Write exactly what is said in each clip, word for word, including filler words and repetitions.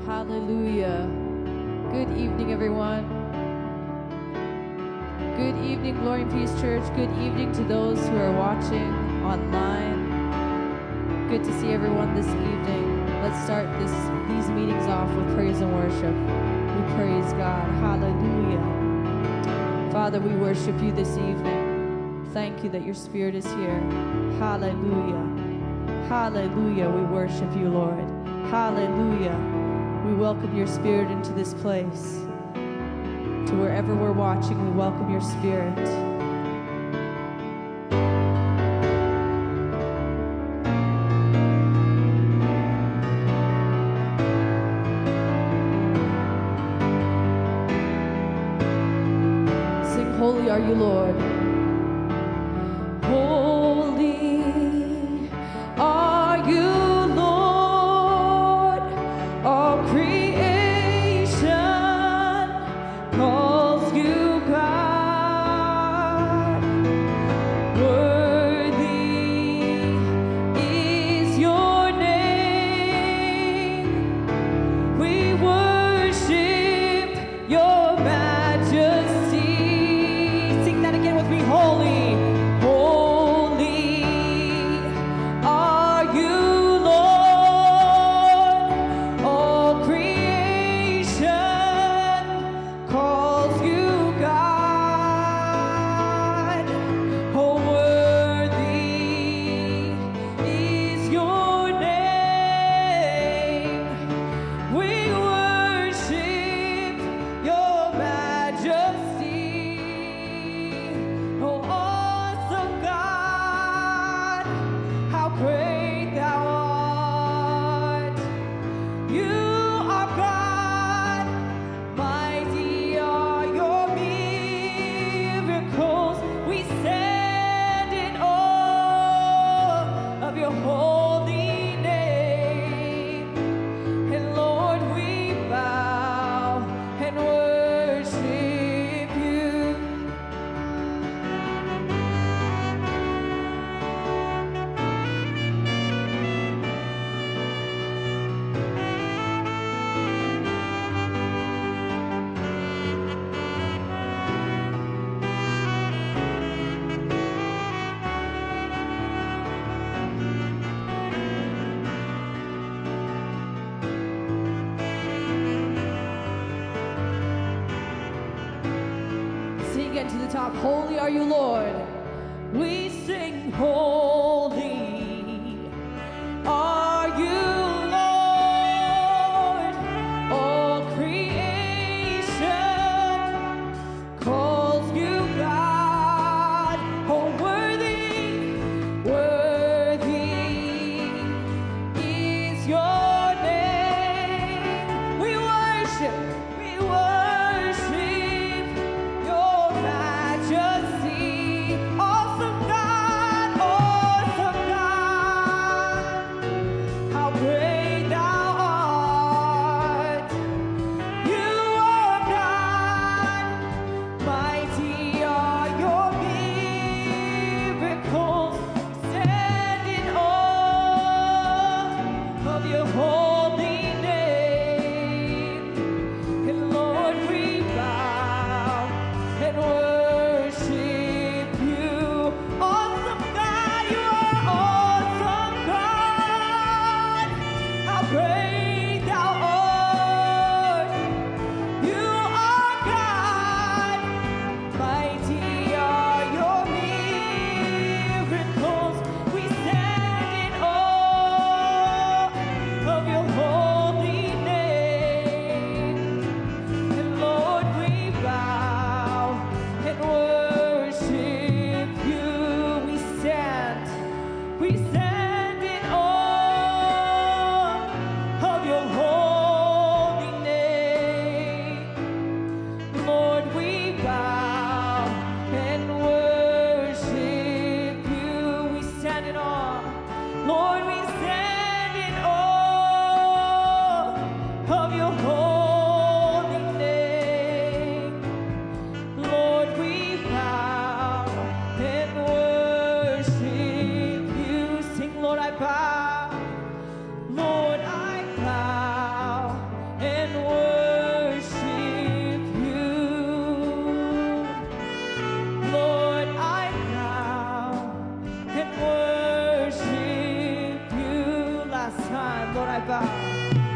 Hallelujah. Good evening, everyone. Good evening, Glory and Peace Church. Good evening to those who are watching online. Good to see everyone this evening. Let's start this these meetings off with praise and worship. We praise God. Hallelujah. Father, we worship you this evening. Thank you that your Spirit is here. Hallelujah. Hallelujah. We worship you, Lord. Hallelujah. We welcome your Spirit into this place. To wherever we're watching, we welcome your Spirit. Sing, holy are you, Lord. Holy are you, Lord. All creation calls you God. Worthy is your name. We worship your majesty. Sing that again with me. Holy, holy are you, Lord. All creation calls you God. Oh, worthy is your name. We worship your majesty. Oh, awesome God, how great thou art. You are God, mighty are your miracles. We stand in awe of your holy name. And Lord, we bow and worship you. Sing again to the top. Holy are you, Lord. We sing holy are you, Lord. All creation calls you God. Oh, worthy, worthy is your name. We worship, we worship your majesty. Awesome God, awesome God, how great thou art. You are God, mighty are your miracles. Stand in awe of your holy name. And Lord, we bow and worship you. Awesome God, you are awesome God. How great thou art. You are God, mighty are your miracles. We stand in awe of your holy name. And Lord, we bow and worship you. We stand, we stand in awe of your holy name. Lord, we bow and worship you. We stand in awe. Lord, we stand in awe of your holy name. Lord, we bow and worship you. Sing, Lord, I bow. Lord, I bow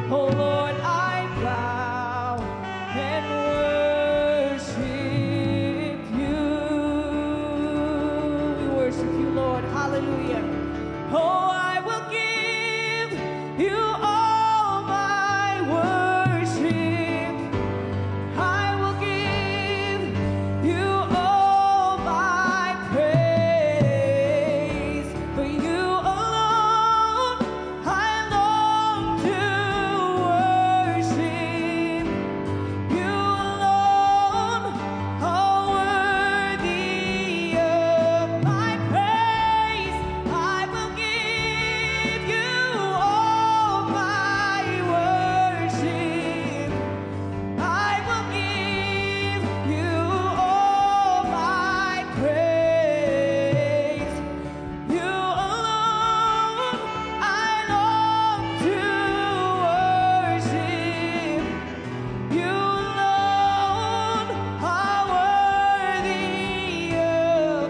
Oh Lord, I bow and worship you. We worship you, Lord. Hallelujah. Oh, I will give you all my worship. I will give you all my praise. For you alone I long to worship. You alone are worthy of my praise. I will give you all my worship. I will give you all my praise. You alone I long to worship. You alone are worthy of.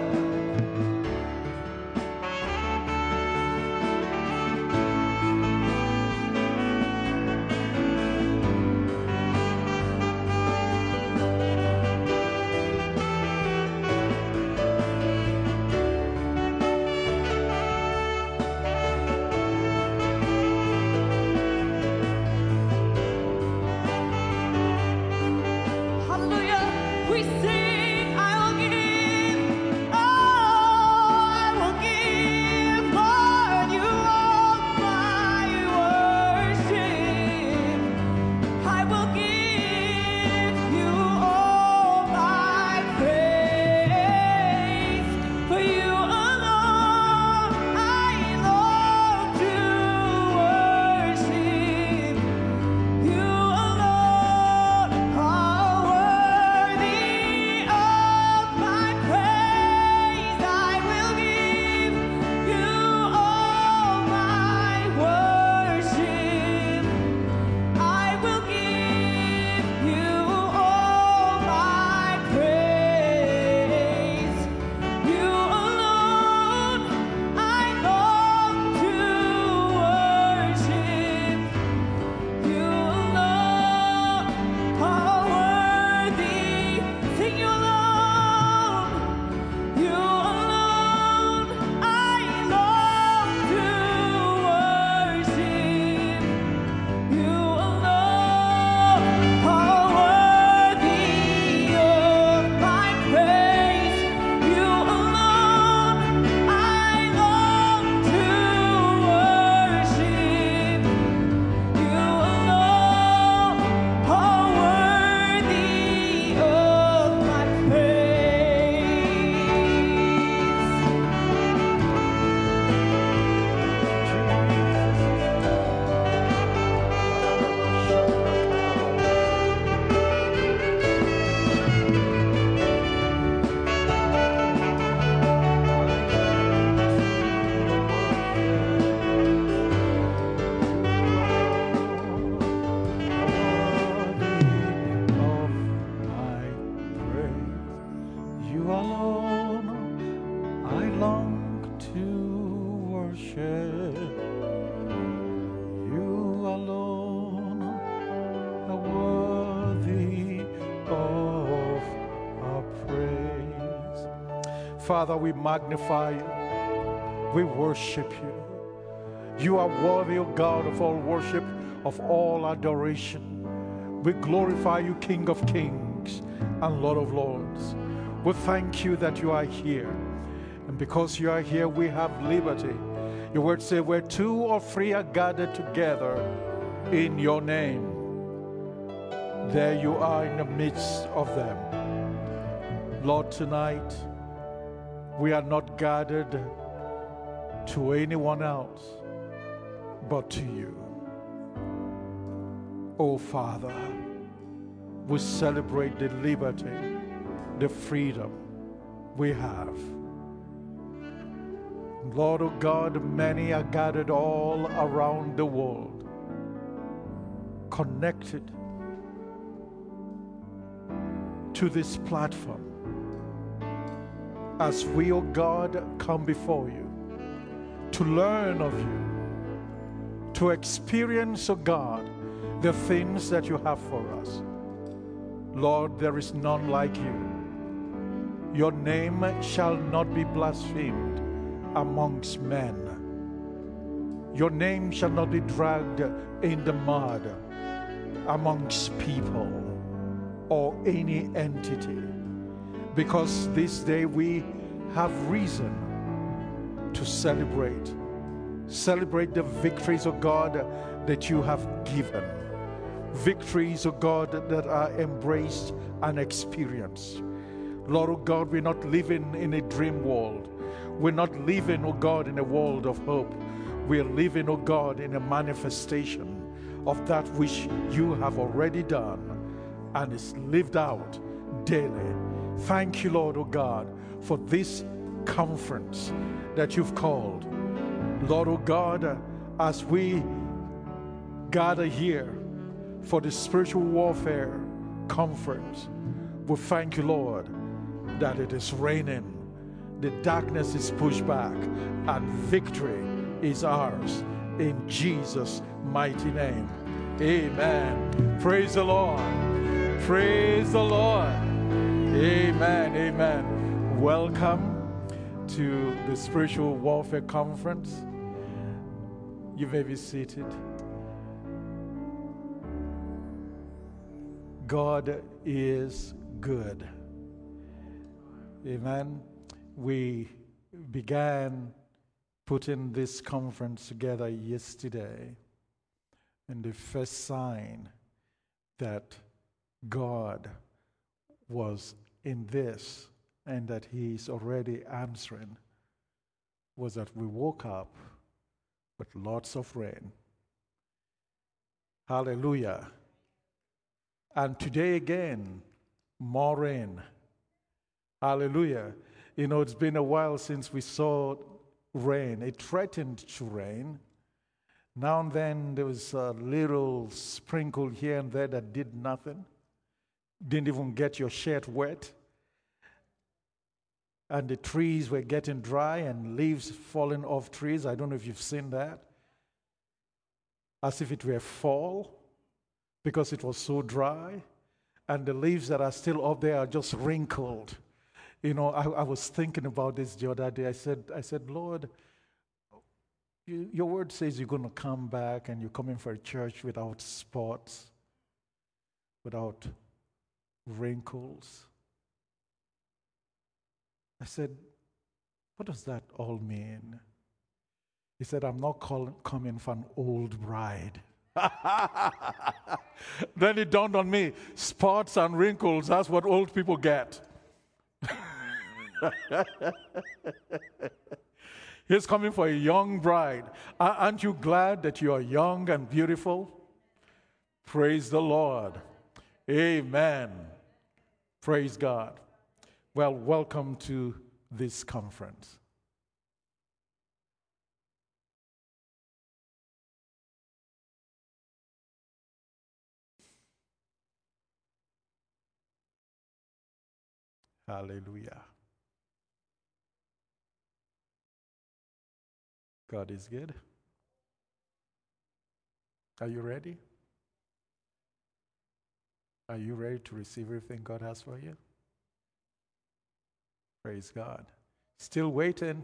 Hallelujah. We sing, I will give, oh, I will give, Lord, you all my worship. I will give you all my praise. For you alone I long to worship. You alone are worthy of my praise. I will give you all my worship. I will give you all my praise. You alone I long to worship. You alone are worthy. Sing you alone. You alone I long to worship. You alone are worthy of my praise. You alone I long to worship. You alone are worthy of my You alone I long to worship. You alone are worthy of our praise. Father, we magnify you. We worship you. You are worthy, O God, of all worship, of all adoration. We glorify you, King of Kings and Lord of Lords. We thank you that you are here. And because you are here, we have liberty. Your word says, where two or three are gathered together in your name, there you are in the midst of them. Lord, tonight, we are not gathered to anyone else but to you. Oh, Father, we celebrate the liberty, the freedom we have. Lord of God, many are gathered all around the world, connected to this platform. As we, O God, come before you to learn of you, to experience, O God, the things that you have for us. Lord, there is none like you. Your name shall not be blasphemed amongst men. Your name shall not be dragged in the mud amongst people or any entity, because this day we have reason to celebrate. Celebrate the victories of God that you have given. Victories of God that are embraced and experienced. Lord, oh God, we're not living in a dream world. We're not living, oh God, in a world of hope. We're living, oh God, in a manifestation of that which you have already done and is lived out daily. Thank you, Lord, oh God, for this conference that you've called. Lord, oh God, as we gather here for the spiritual warfare conference, we thank you, Lord, that it is raining, the darkness is pushed back, and victory is ours in Jesus' mighty name. Amen. Praise the Lord. Praise the Lord. Amen. Amen. Welcome to the Spiritual Warfare Conference. You may be seated. God is good. Amen. We began putting this conference together yesterday, and the first sign that God was in this and that He's already answering was that we woke up with lots of rain. Hallelujah. And today again, more rain. Hallelujah. You know, it's been a while since we saw rain. It threatened to rain. Now and then there was a little sprinkle here and there that did nothing. Didn't even get your shirt wet. And the trees were getting dry and leaves falling off trees. I don't know if you've seen that. As if it were fall, because it was so dry. And the leaves that are still up there are just wrinkled. You know, I, I was thinking about this the other day. I said, I said, Lord, you, your word says you're going to come back and you're coming for a church without spots, without wrinkles. I said, what does that all mean? He said, I'm not call, coming for an old bride. Then it dawned on me, spots and wrinkles, that's what old people get. He's coming for a young bride. Aren't you glad that you are young and beautiful? Praise the Lord. Amen. Praise God. Well, welcome to this conference. Hallelujah. God is good. Are you ready? Are you ready to receive everything God has for you? Praise God. Still waiting.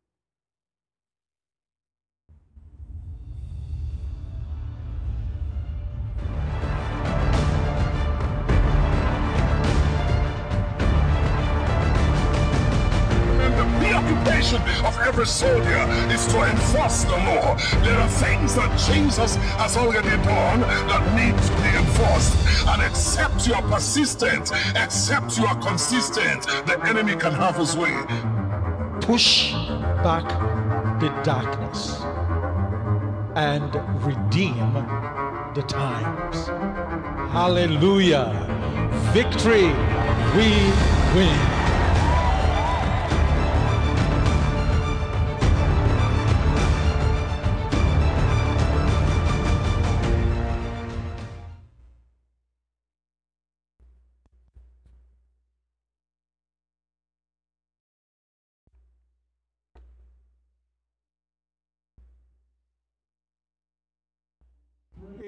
The occupation of every soldier is to enforce the law. There are things that Jesus has already done that need to be enforced. And except you are persistent, except you are consistent, the enemy can have his way. Push back the darkness and redeem the times. Hallelujah. Victory, we win.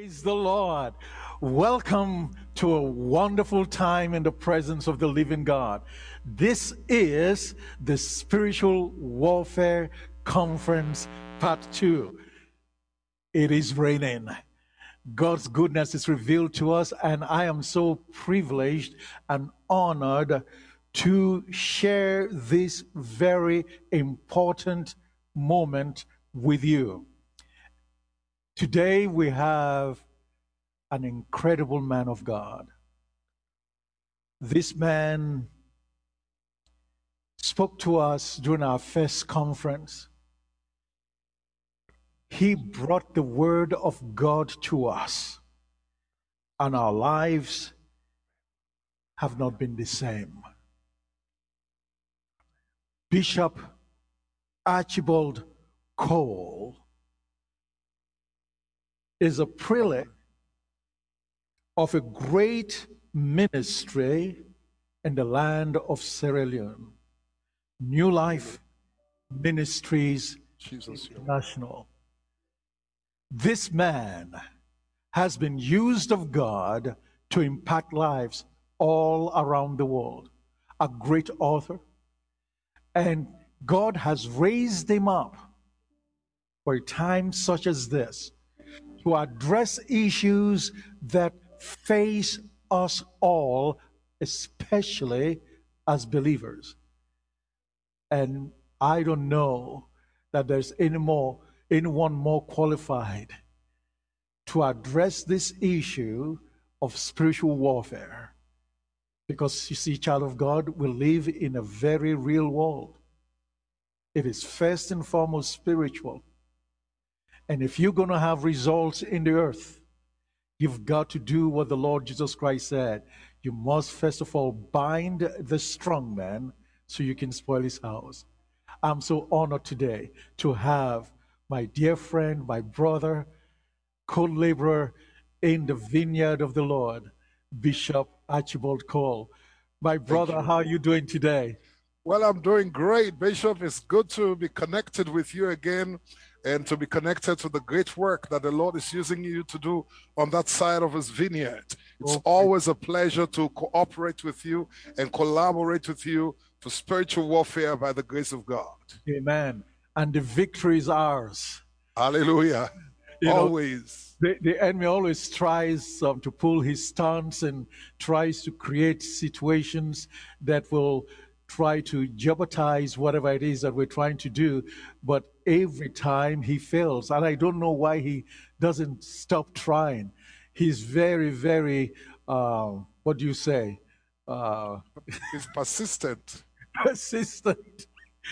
Praise the Lord. Welcome to a wonderful time in the presence of the living God. This is the Spiritual Warfare Conference Part two. It is raining. God's goodness is revealed to us, and I am so privileged and honored to share this very important moment with you. Today we have an incredible man of God. This man spoke to us during our first conference. He brought the word of God to us, and our lives have not been the same. Bishop Archibald Cole is a prelate of a great ministry in the land of Sierra Leone, New Life Ministries Jesus, International. This man has been used of God to impact lives all around the world. A great author, and God has raised him up for a time such as this to address issues that face us all, especially as believers. And I don't know that there's any more, anyone more qualified to address this issue of spiritual warfare. Because you see, child of God, we live in a very real world. It is first and foremost spiritual. And if you're going to have results in the earth, you've got to do what the Lord Jesus Christ said. You must first of all bind the strong man so you can spoil his house. I'm so honored today to have my dear friend, my brother, co-laborer in the vineyard of the Lord, Bishop Archibald Cole. My brother, how are you doing today? Well, I'm doing great, Bishop. It's good to be connected with you again and to be connected to the great work that the Lord is using you to do on that side of his vineyard. It's okay. Always a pleasure to cooperate with you and collaborate with you for spiritual warfare by the grace of God. Amen. And the victory is ours. Hallelujah. You always. Know, the, the enemy always tries um, to pull his stunts and tries to create situations that will try to jeopardize whatever it is that we're trying to do, but every time he fails, and I don't know why he doesn't stop trying. He's very, very, uh, what do you say? Uh, He's persistent. Persistent.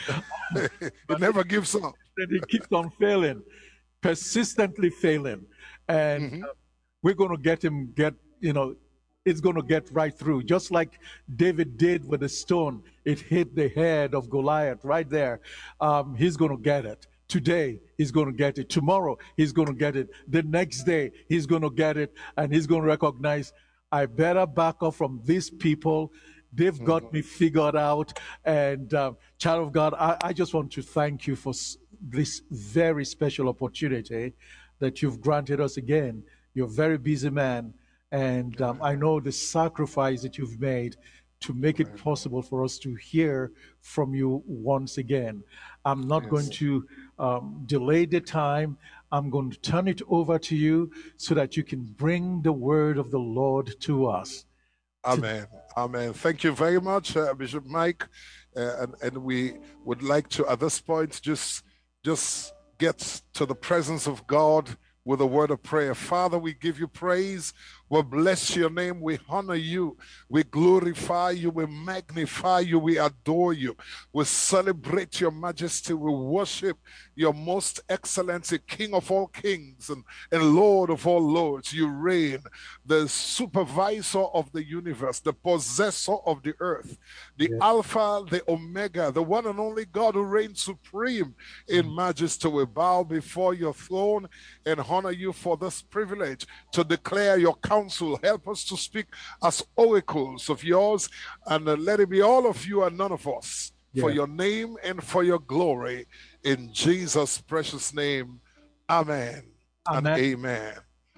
He never gives up. He keeps on failing, persistently failing, and mm-hmm. uh, we're going to get him, get, you know, it's going to get right through. Just like David did with the stone, it hit the head of Goliath right there. Um, he's going to get it. Today, he's going to get it. Tomorrow, he's going to get it. The next day, he's going to get it. And he's going to recognize, I better back off from these people. They've mm-hmm. got me figured out. And uh, child of God, I, I just want to thank you for this very special opportunity that you've granted us again. You're a very busy man. And um, I know the sacrifice that you've made to make it possible for us to hear from you once again. I'm not yes. going to um, delay the time. I'm going to turn it over to you so that you can bring the word of the Lord to us. Amen. To- Amen. Thank you very much, uh, Bishop Mike. Uh, and, and we would like to, at this point, just, just get to the presence of God with a word of prayer. Father, we give you praise. We bless your name. We honor you. We glorify you. We magnify you. We adore you. We celebrate your majesty. We worship your most excellency, King of all kings and, and Lord of all lords. You reign, the supervisor of the universe, the possessor of the earth, the yeah. Alpha, the Omega, the one and only God who reigns supreme in mm. majesty. We bow before your throne and honor you for this privilege to declare your counsel. Help us to speak as oracles of yours, and uh, let it be all of you and none of us, yeah. for your name and for your glory. In Jesus' precious name, amen, amen. And amen.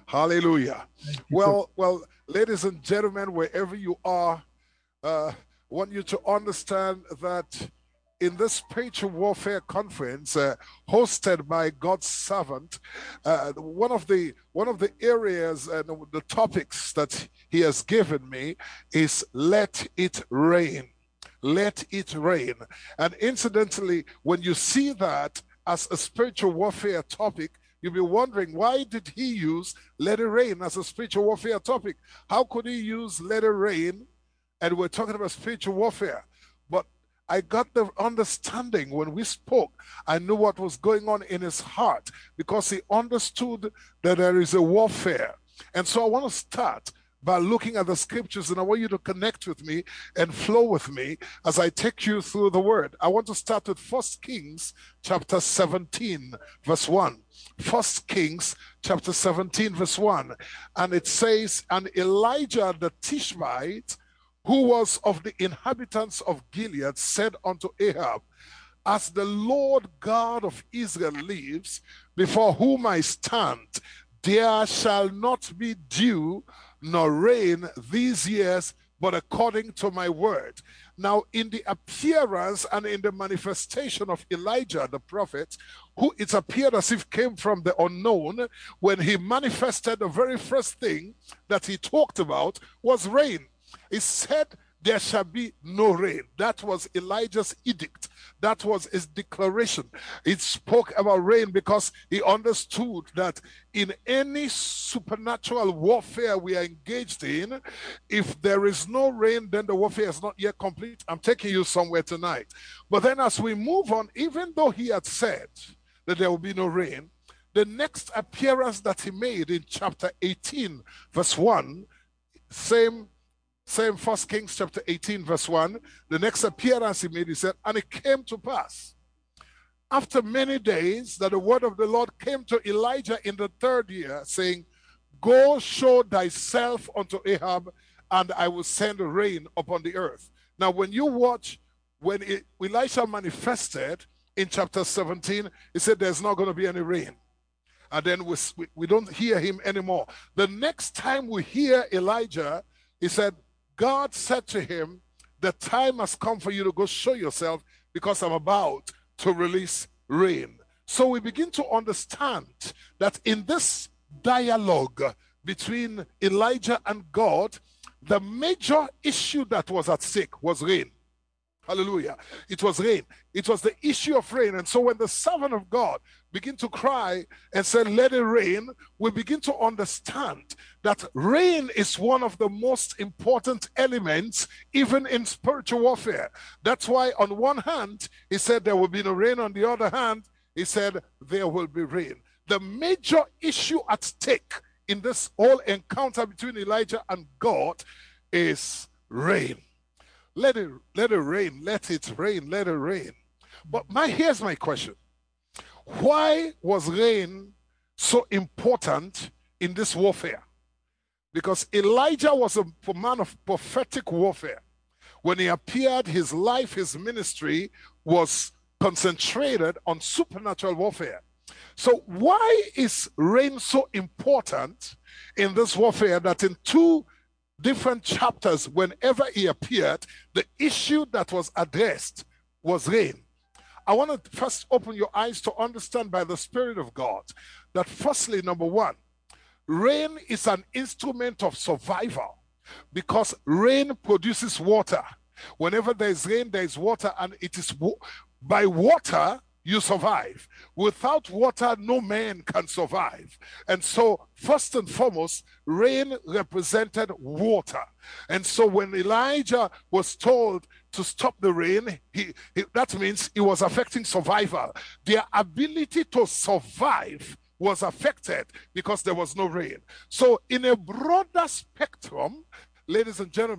Hallelujah. Well, well, ladies and gentlemen, wherever you are, uh, I want you to understand that in this spiritual warfare conference uh, hosted by God's servant, uh, one of the one of the areas and the topics that he has given me is let it rain. Let it rain. And incidentally, when you see that as a spiritual warfare topic, you'll be wondering, why did he use let it rain as a spiritual warfare topic? How could he use let it rain? And we're talking about spiritual warfare. But I got the understanding when we spoke. I knew what was going on in his heart because he understood that there is a warfare. And so I want to start by looking at the scriptures, and I want you to connect with me and flow with me as I take you through the word. I want to start with First Kings chapter seventeen, verse one. First Kings chapter seventeen, verse one. And it says, and Elijah the Tishbite, who was of the inhabitants of Gilead, said unto Ahab, as the Lord God of Israel lives, before whom I stand, there shall not be dew nor rain these years, but according to my word. Now, in the appearance and in the manifestation of Elijah the prophet, who it appeared as if came from the unknown, when he manifested, the very first thing that he talked about was rain. He said, there shall be no rain. That was Elijah's edict. That was his declaration. It spoke about rain because he understood that in any supernatural warfare we are engaged in, if there is no rain, then the warfare is not yet complete. I'm taking you somewhere tonight. But then as we move on, even though he had said that there will be no rain, the next appearance that he made in chapter eighteen, verse one, same Same First Kings chapter eighteen, verse one, the next appearance he made, he said, and it came to pass, after many days, that the word of the Lord came to Elijah in the third year, saying, go show thyself unto Ahab, and I will send rain upon the earth. Now, when you watch, when it, Elisha manifested in chapter seventeen, he said there's not going to be any rain. And then we, we, we don't hear him anymore. The next time we hear Elijah, he said, God said to him, the time has come for you to go show yourself because I'm about to release rain. So we begin to understand that in this dialogue between Elijah and God, the major issue that was at stake was rain. Hallelujah. It was rain. It was the issue of rain. And so when the servant of God begin to cry and say, let it rain, we begin to understand that rain is one of the most important elements, even in spiritual warfare. That's why on one hand, he said there will be no rain. On the other hand, he said there will be rain. The major issue at stake in this whole encounter between Elijah and God is rain. Let it, let it rain, let it rain, let it rain. But my here's my question. Why was rain so important in this warfare? Because Elijah was a man of prophetic warfare. When he appeared, his life, his ministry was concentrated on supernatural warfare. So why is rain so important in this warfare that in two different chapters, whenever he appeared, the issue that was addressed was rain? I want to first open your eyes to understand by the Spirit of God that firstly, number one, rain is an instrument of survival because rain produces water. Whenever there is rain, there is water, and it is by water you survive. Without water, no man can survive. And so, first and foremost, rain represented water. And so when Elijah was told to stop the rain, he, he, that means it was affecting survival. Their ability to survive was affected because there was no rain. So in a broader spectrum, ladies and gentlemen,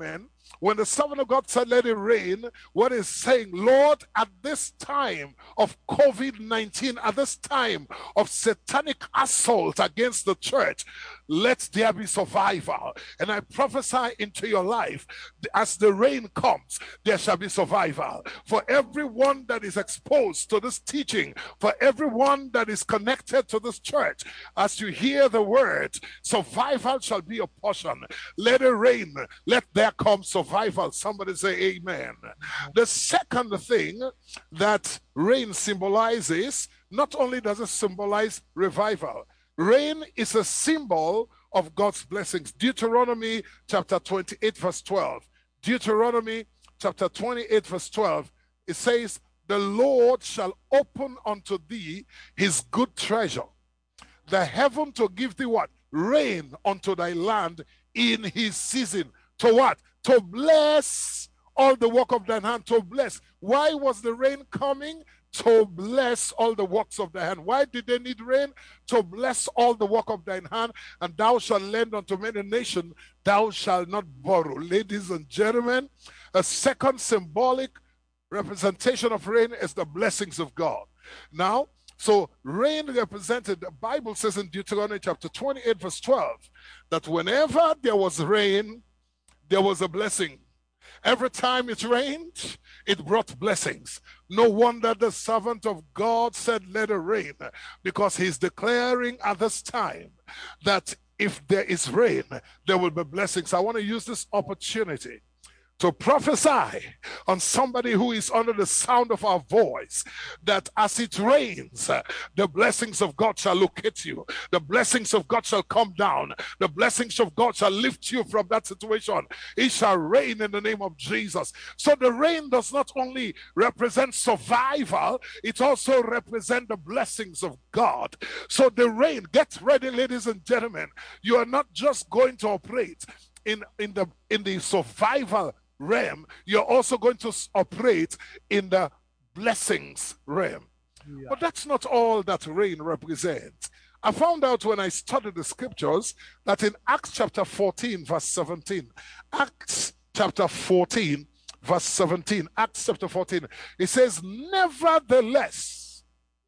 when the servant of God said, let it rain, what is saying, Lord, at this time of COVID nineteen, at this time of satanic assault against the church, let there be survival. And I prophesy into your life, as the rain comes, there shall be survival. For everyone that is exposed to this teaching, for everyone that is connected to this church, as you hear the word, survival shall be your portion. Let it rain, let there come survival. Somebody say amen. The second thing that rain symbolizes, not only does it symbolize revival, rain is a symbol of God's blessings. Deuteronomy chapter twenty-eight verse twelve. Deuteronomy chapter twenty-eight verse twelve. It says, the Lord shall open unto thee his good treasure, the heaven to give thee what? Rain unto thy land in his season. To what? To bless all the work of thine hand. To bless. Why was the rain coming? To bless all the works of thy hand. Why did they need rain? To bless all the work of thine hand. And thou shalt lend unto many nations, thou shalt not borrow. Ladies and gentlemen, a second symbolic representation of rain is the blessings of God. Now, so rain represented, the Bible says in Deuteronomy chapter twenty-eight verse twelve, that whenever there was rain, there was a blessing. Every time it rained, it brought blessings. No wonder the servant of God said, let it rain, because he's declaring at this time that if there is rain, there will be blessings. I want to use this opportunity to prophesy on somebody who is under the sound of our voice, that as it rains, the blessings of God shall locate you. The blessings of God shall come down. The blessings of God shall lift you from that situation. It shall rain in the name of Jesus. So the rain does not only represent survival, it also represents the blessings of God. So the rain, get ready, ladies and gentlemen. You are not just going to operate in, in, the, in the survival realm, you're also going to operate in the blessings realm. Yeah. But that's not all that rain represents. I found out when I studied the scriptures that in Acts chapter fourteen verse seventeen, Acts chapter fourteen verse seventeen, Acts chapter fourteen, it says, nevertheless,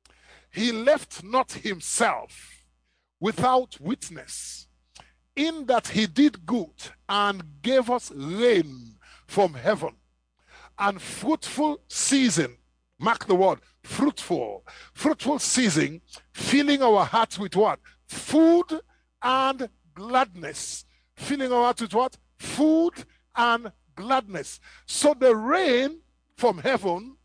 he left not himself without witness, in that he did good and gave us rain from heaven, and fruitful season. Mark the word, fruitful. Fruitful season, filling our hearts with what? Food and gladness. Filling our hearts with what? Food and gladness. So the rain from heaven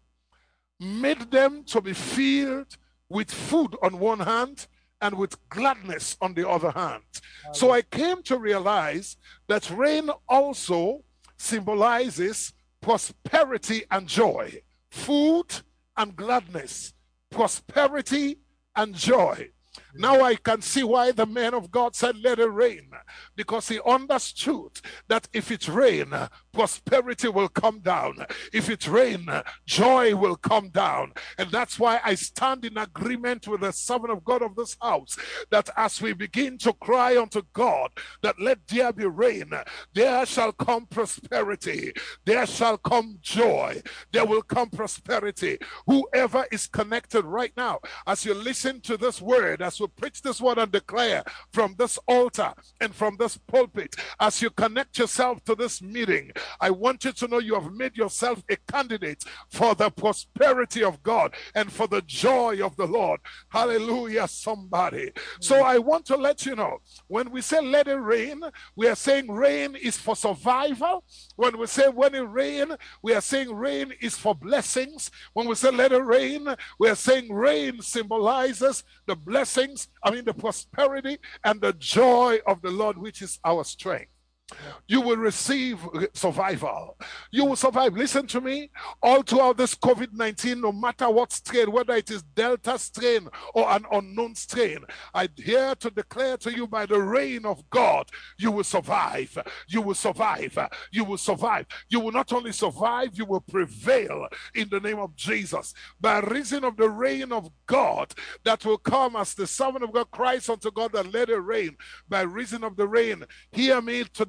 made them to be filled with food on one hand and with gladness on the other hand. So I came to realize that rain also symbolizes prosperity and joy, food and gladness, prosperity and joy. Now I can see why the man of God said, let it rain, because he understood that if it rain, prosperity will come down. If it rain, joy will come down. And that's why I stand in agreement with the servant of God of this house, that as we begin to cry unto God, that let there be rain, there shall come prosperity, there shall come joy, there will come prosperity. Whoever is connected right now, as you listen to this word, as we preach this word and declare from this altar and from this pulpit, as you connect yourself to this meeting, I want you to know you have made yourself a candidate for the prosperity of God and for the joy of the Lord. Hallelujah, somebody. So I want to let you know, when we say let it rain, we are saying rain is for survival. When we say when it rain, we are saying rain is for blessings. When we say let it rain, we are saying rain symbolizes the blessings, I mean the prosperity and the joy of the Lord, which is our strength. You will receive survival. You will survive. Listen to me. All throughout this COVID nineteen, no matter what strain, whether it is Delta strain or an unknown strain, I dare to declare to you by the reign of God, you will survive. You will survive. You will survive. You will not only survive, you will prevail in the name of Jesus. By reason of the reign of God that will come as the servant of God cries unto God that let it rain. By reason of the rain, hear me today.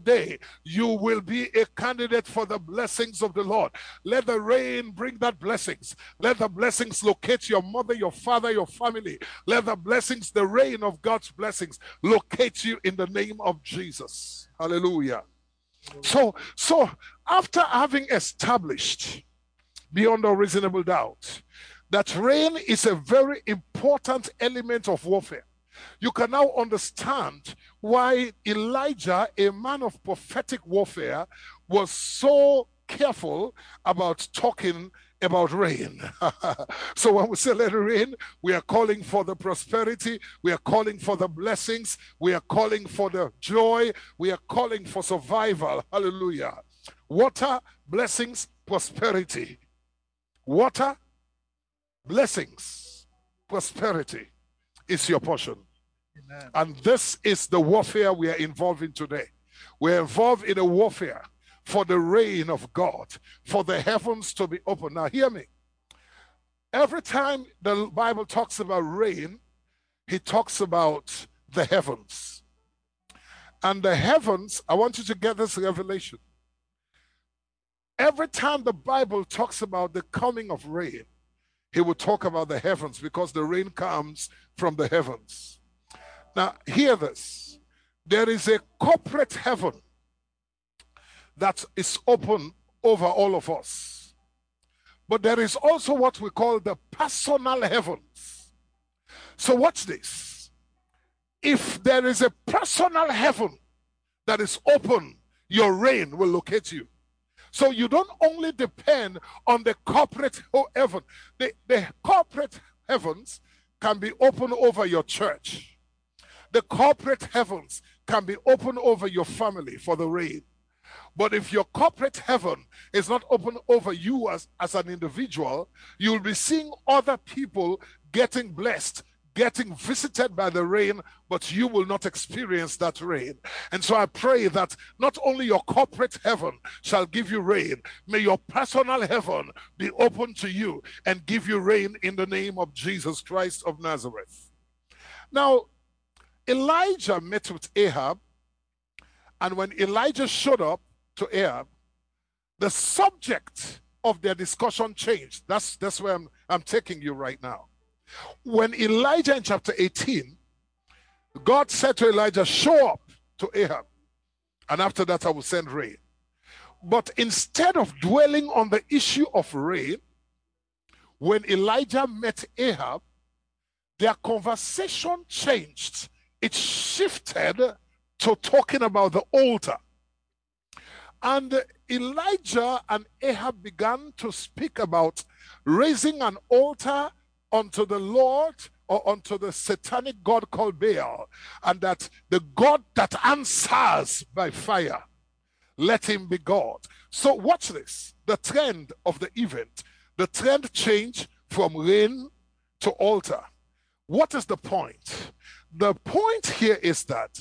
today, you will be a candidate for the blessings of the Lord. Let the rain bring that blessings. Let the blessings locate your mother, your father, your family. Let the blessings, the rain of God's blessings, locate you in the name of Jesus. Hallelujah. So, so after having established beyond a reasonable doubt that rain is a very important element of warfare, you can now understand why Elijah, a man of prophetic warfare, was so careful about talking about rain. So when we say let it rain, we are calling for the prosperity, we are calling for the blessings, we are calling for the joy, we are calling for survival. Hallelujah. Water, blessings, prosperity. Water, blessings, prosperity is your portion. Amen. And this is the warfare we are involved in today. We're involved in a warfare for the rain of God, for the heavens to be open. Now hear me. Every time the Bible talks about rain, he talks about the heavens. And the heavens, I want you to get this revelation. Every time the Bible talks about the coming of rain, he will talk about the heavens, because the rain comes from the heavens. Now, hear this. There is a corporate heaven that is open over all of us. But there is also what we call the personal heavens. So watch this. If there is a personal heaven that is open, your rain will locate you. So you don't only depend on the corporate heaven. The, the corporate heavens can be open over your church. The corporate heavens can be open over your family for the rain. But if your corporate heaven is not open over you as, as an individual, you'll be seeing other people getting blessed, getting visited by the rain, but you will not experience that rain. And so I pray that not only your corporate heaven shall give you rain, may your personal heaven be open to you and give you rain in the name of Jesus Christ of Nazareth. Now, Elijah met with Ahab, and when Elijah showed up to Ahab, the subject of their discussion changed. That's, that's where I'm, I'm taking you right now. When Elijah in chapter eighteen, God said to Elijah, show up to Ahab, and after that I will send rain. But instead of dwelling on the issue of rain, when Elijah met Ahab, their conversation changed. It shifted to talking about the altar. And Elijah and Ahab began to speak about raising an altar unto the Lord, or unto the satanic god called Baal, and that the God that answers by fire, let him be God. So watch this, the trend of the event. The trend changed from rain to altar. What is the point? The point here is that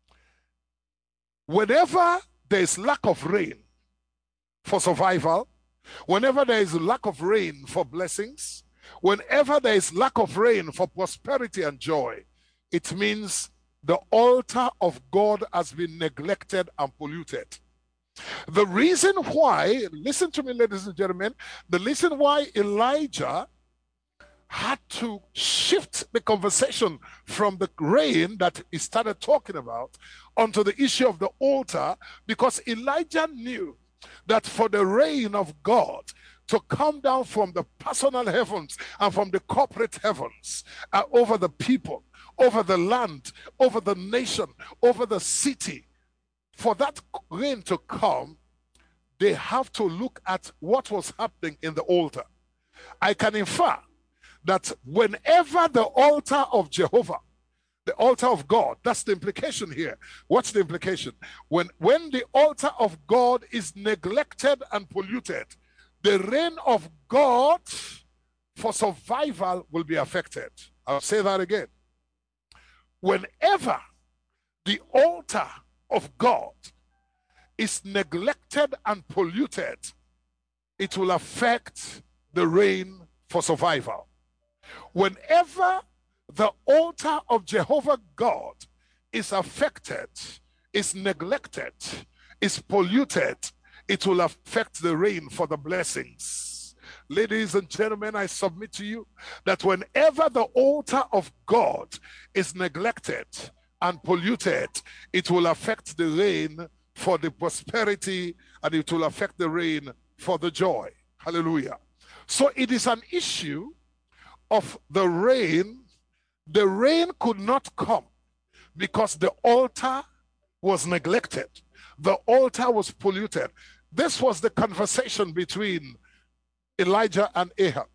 whenever there is lack of rain for survival, whenever there is lack of rain for blessings, whenever there is lack of rain for prosperity and joy, it means the altar of God has been neglected and polluted. The reason why, listen to me, ladies and gentlemen, the reason why Elijah had to shift the conversation from the rain that he started talking about onto the issue of the altar, because Elijah knew that for the rain of God to come down from the personal heavens and from the corporate heavens uh, over the people, over the land, over the nation, over the city, for that rain to come, they have to look at what was happening in the altar. I can infer that whenever the altar of Jehovah, the altar of God, that's the implication here. What's the implication? When, when the altar of God is neglected and polluted, the reign of God for survival will be affected. I'll say that again. Whenever the altar of God is neglected and polluted, it will affect the reign for survival. Whenever the altar of Jehovah God is affected, is neglected, is polluted, it will affect the rain for the blessings. Ladies and gentlemen, I submit to you that whenever the altar of God is neglected and polluted, it will affect the rain for the prosperity, and it will affect the rain for the joy. Hallelujah. So it is an issue of the rain. The rain could not come because the altar was neglected. The altar was polluted. This was the conversation between Elijah and Ahab.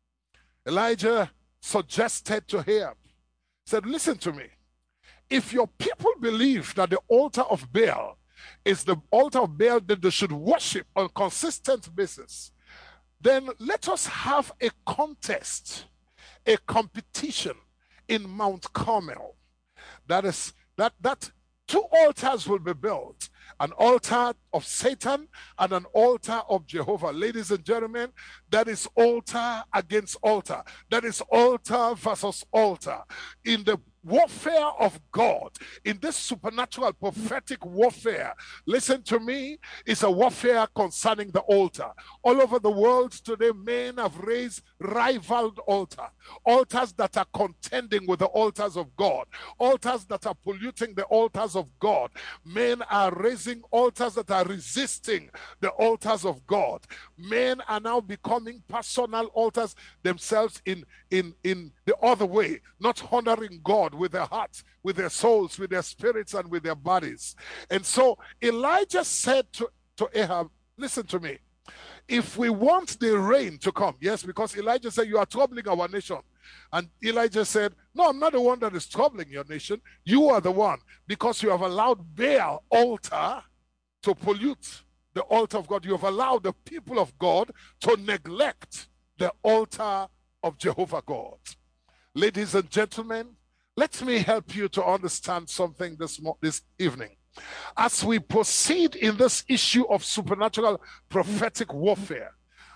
Elijah suggested to Ahab, said, listen to me. If your people believe that the altar of Baal is the altar of Baal that they should worship on a consistent basis, then let us have a contest, a competition in Mount Carmel. That is, that, that two altars will be built, an altar of Satan and an altar of Jehovah. Ladies and gentlemen, that is altar against altar. That is altar versus altar. In the warfare of God, in this supernatural prophetic warfare, listen to me, it's a warfare concerning the altar. All over the world today, men have raised rivaled altar, altars that are contending with the altars of God, altars that are polluting the altars of God. Men are raising altars that are resisting the altars of God. Men are now becoming personal altars themselves in, in, in the other way, not honoring God with their hearts, with their souls, with their spirits, and with their bodies. And so Elijah said to, to Ahab, listen to me, if we want the rain to come, yes, because Elijah said, you are troubling our nation. And Elijah said, no, I'm not the one that is troubling your nation. You are the one, because you have allowed Baal altar to pollute the altar of God. You have allowed the people of God to neglect the altar of Jehovah God. Ladies and gentlemen, let me help you to understand something this, this evening. As we proceed in this issue of supernatural prophetic warfare,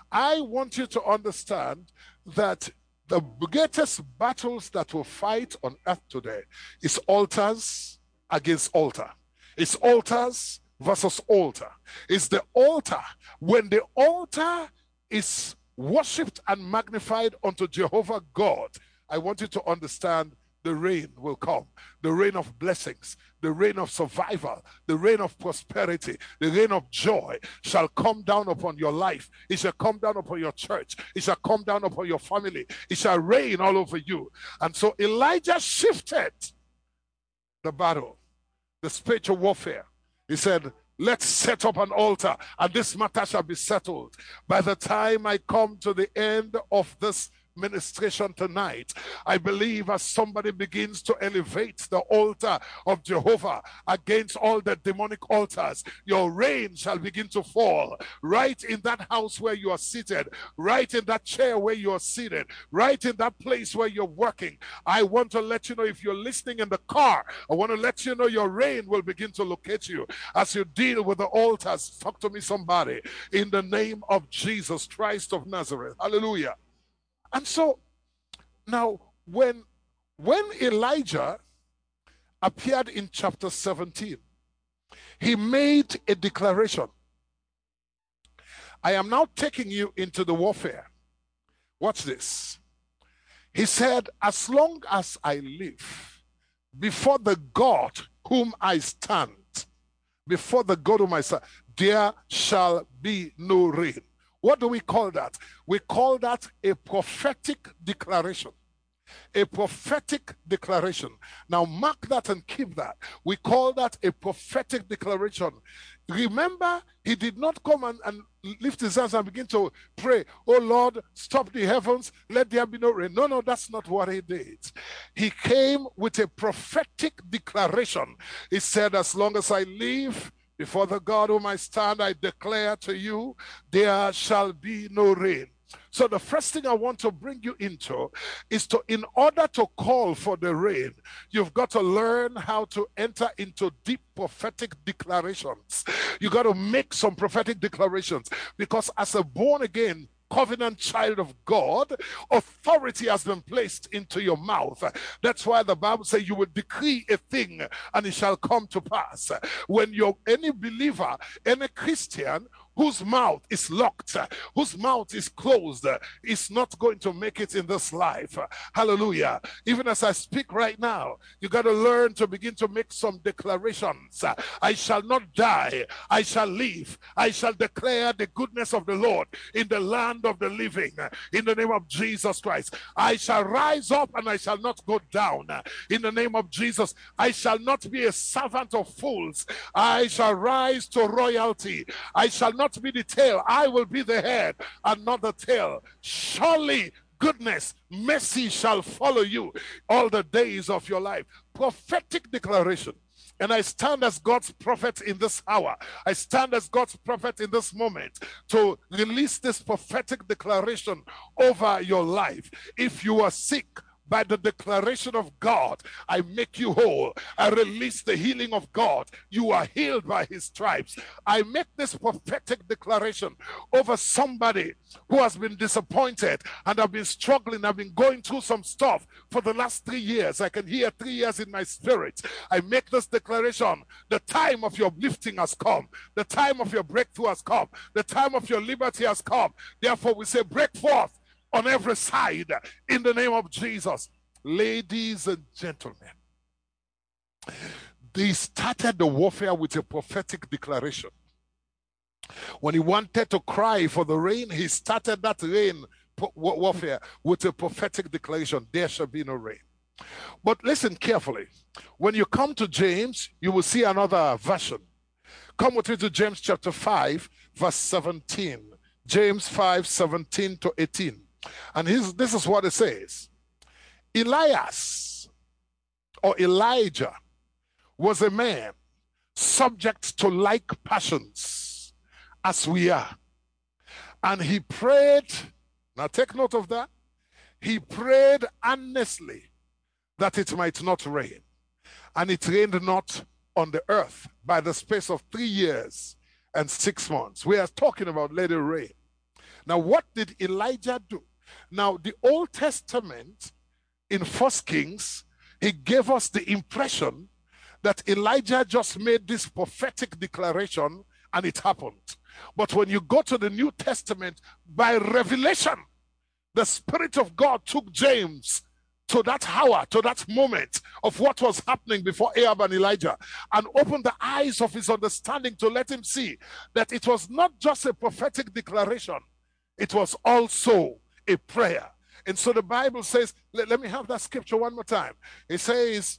I want you to understand that the greatest battles that will fight on earth today is altars against altar. It's altars versus altar. It's the altar. When the altar is worshipped and magnified unto Jehovah God, I want you to understand the rain will come, the rain of blessings, the rain of survival, the rain of prosperity, the rain of joy shall come down upon your life. It shall come down upon your church. It shall come down upon your family. It shall rain all over you. And so Elijah shifted the battle, the spiritual warfare. He said, let's set up an altar, and this matter shall be settled. By the time I come to the end of this ministration tonight, I believe as somebody begins to elevate the altar of Jehovah against all the demonic altars, your rain shall begin to fall right in that house where you are seated, right in that chair where you are seated, right in that place where you're working. I want to let you know, if you're listening in the car, I want to let you know your rain will begin to locate you as you deal with the altars. Talk to me, somebody, in the name of Jesus Christ of Nazareth. Hallelujah. And so now when, when Elijah appeared in chapter seventeen, he made a declaration. I am now taking you into the warfare. Watch this. He said, as long as I live before the God whom I stand, before the God whom I stand, there shall be no rain. What do we call that? We call that a prophetic declaration. A prophetic declaration. Now mark that and keep that. We call that a prophetic declaration. Remember, he did not come and, and lift his hands and begin to pray, oh Lord, stop the heavens, let there be no rain. No, no, that's not what he did. He came with a prophetic declaration. He said, as long as I live before the God whom I stand, I declare to you, there shall be no rain. So the first thing I want to bring you into is to, in order to call for the rain, you've got to learn how to enter into deep prophetic declarations. You got to make some prophetic declarations, because as a born again covenant child of God, authority has been placed into your mouth. That's why the Bible says you will decree a thing and it shall come to pass. When you're any believer, any Christian whose mouth is locked, whose mouth is closed, is not going to make it in this life. Hallelujah. Even as I speak right now, you got to learn to begin to make some declarations. I shall not die, I shall live. I shall declare the goodness of the Lord in the land of the living. In the name of Jesus Christ. I shall rise up and I shall not go down. In the name of Jesus, I shall not be a servant of fools. I shall rise to royalty. I shall not be the tail, I will be the head and not the tail. Surely goodness, mercy shall follow you all the days of your life. Prophetic declaration. And I stand as God's prophet in this hour. I stand as God's prophet in this moment to release this prophetic declaration over your life. If you are sick, by the declaration of God, I make you whole. I release the healing of God. You are healed by his stripes. I make this prophetic declaration over somebody who has been disappointed and have been struggling, have been going through some stuff for the last three years. I can hear three years in my spirit. I make this declaration. The time of your lifting has come. The time of your breakthrough has come. The time of your liberty has come. Therefore, we say, break forth on every side in the name of Jesus. Ladies and gentlemen, they started the warfare with a prophetic declaration. When he wanted to cry for the rain, he started that rain warfare with a prophetic declaration. There shall be no rain. But listen carefully. When you come to James, you will see another version. Come with me to James chapter five, verse seventeen. James five, seventeen to eighteen. And his, this is what it says. Elias, or Elijah, was a man subject to like passions as we are. And he prayed, now take note of that, he prayed earnestly that it might not rain. And it rained not on the earth by the space of three years and six months. We are talking about let it rain. Now, what did Elijah do? Now, the Old Testament, in First Kings, he gave us the impression that Elijah just made this prophetic declaration and it happened. But when you go to the New Testament, by revelation, the Spirit of God took James to that hour, to that moment of what was happening before Ahab and Elijah, and opened the eyes of his understanding to let him see that it was not just a prophetic declaration, it was also a prayer. And so the Bible says, let, let me have that scripture one more time. It says,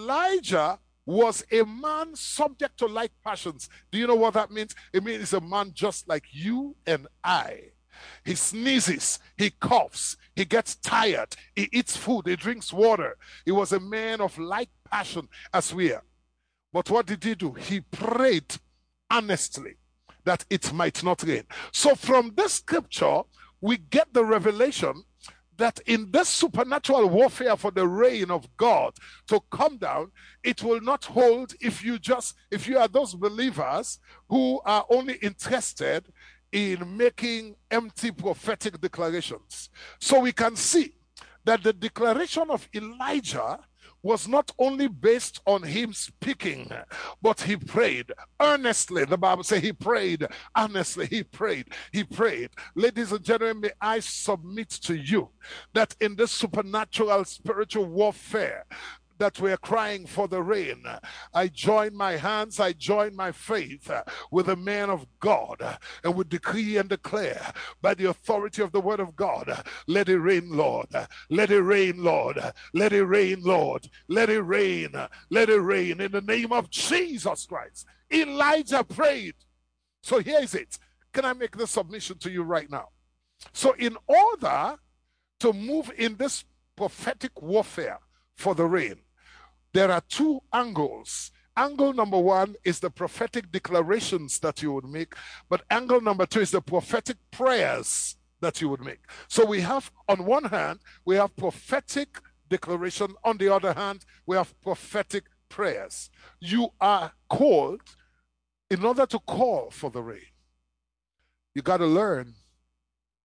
Elijah was a man subject to like passions. Do you know what that means? It means he's a man just like you and I. He sneezes, he coughs, he gets tired, he eats food, he drinks water. He was a man of like passion as we are. But what did he do? He prayed earnestly that it might not rain. So from this scripture, we get the revelation that in this supernatural warfare for the rain of God to come down, it will not hold if you just, if you are those believers who are only interested in making empty prophetic declarations. So we can see that the declaration of Elijah was not only based on him speaking, but he prayed earnestly. The Bible says he prayed earnestly. He prayed. He prayed. Ladies and gentlemen, may I submit to you that in this supernatural spiritual warfare, that we're crying for the rain, I join my hands, I join my faith with the man of God, and we decree and declare by the authority of the word of God, let it rain, Lord, let it rain, Lord, let it rain, Lord, let it rain, let it rain in the name of Jesus Christ. Elijah prayed. So here is it. Can I make this submission to you right now? So in order to move in this prophetic warfare for the rain, there are two angles. Angle number one is the prophetic declarations that you would make, but angle number two is the prophetic prayers that you would make. So we have, on one hand, we have prophetic declaration. On the other hand, we have prophetic prayers. You are called, in order to call for the rain, you got to learn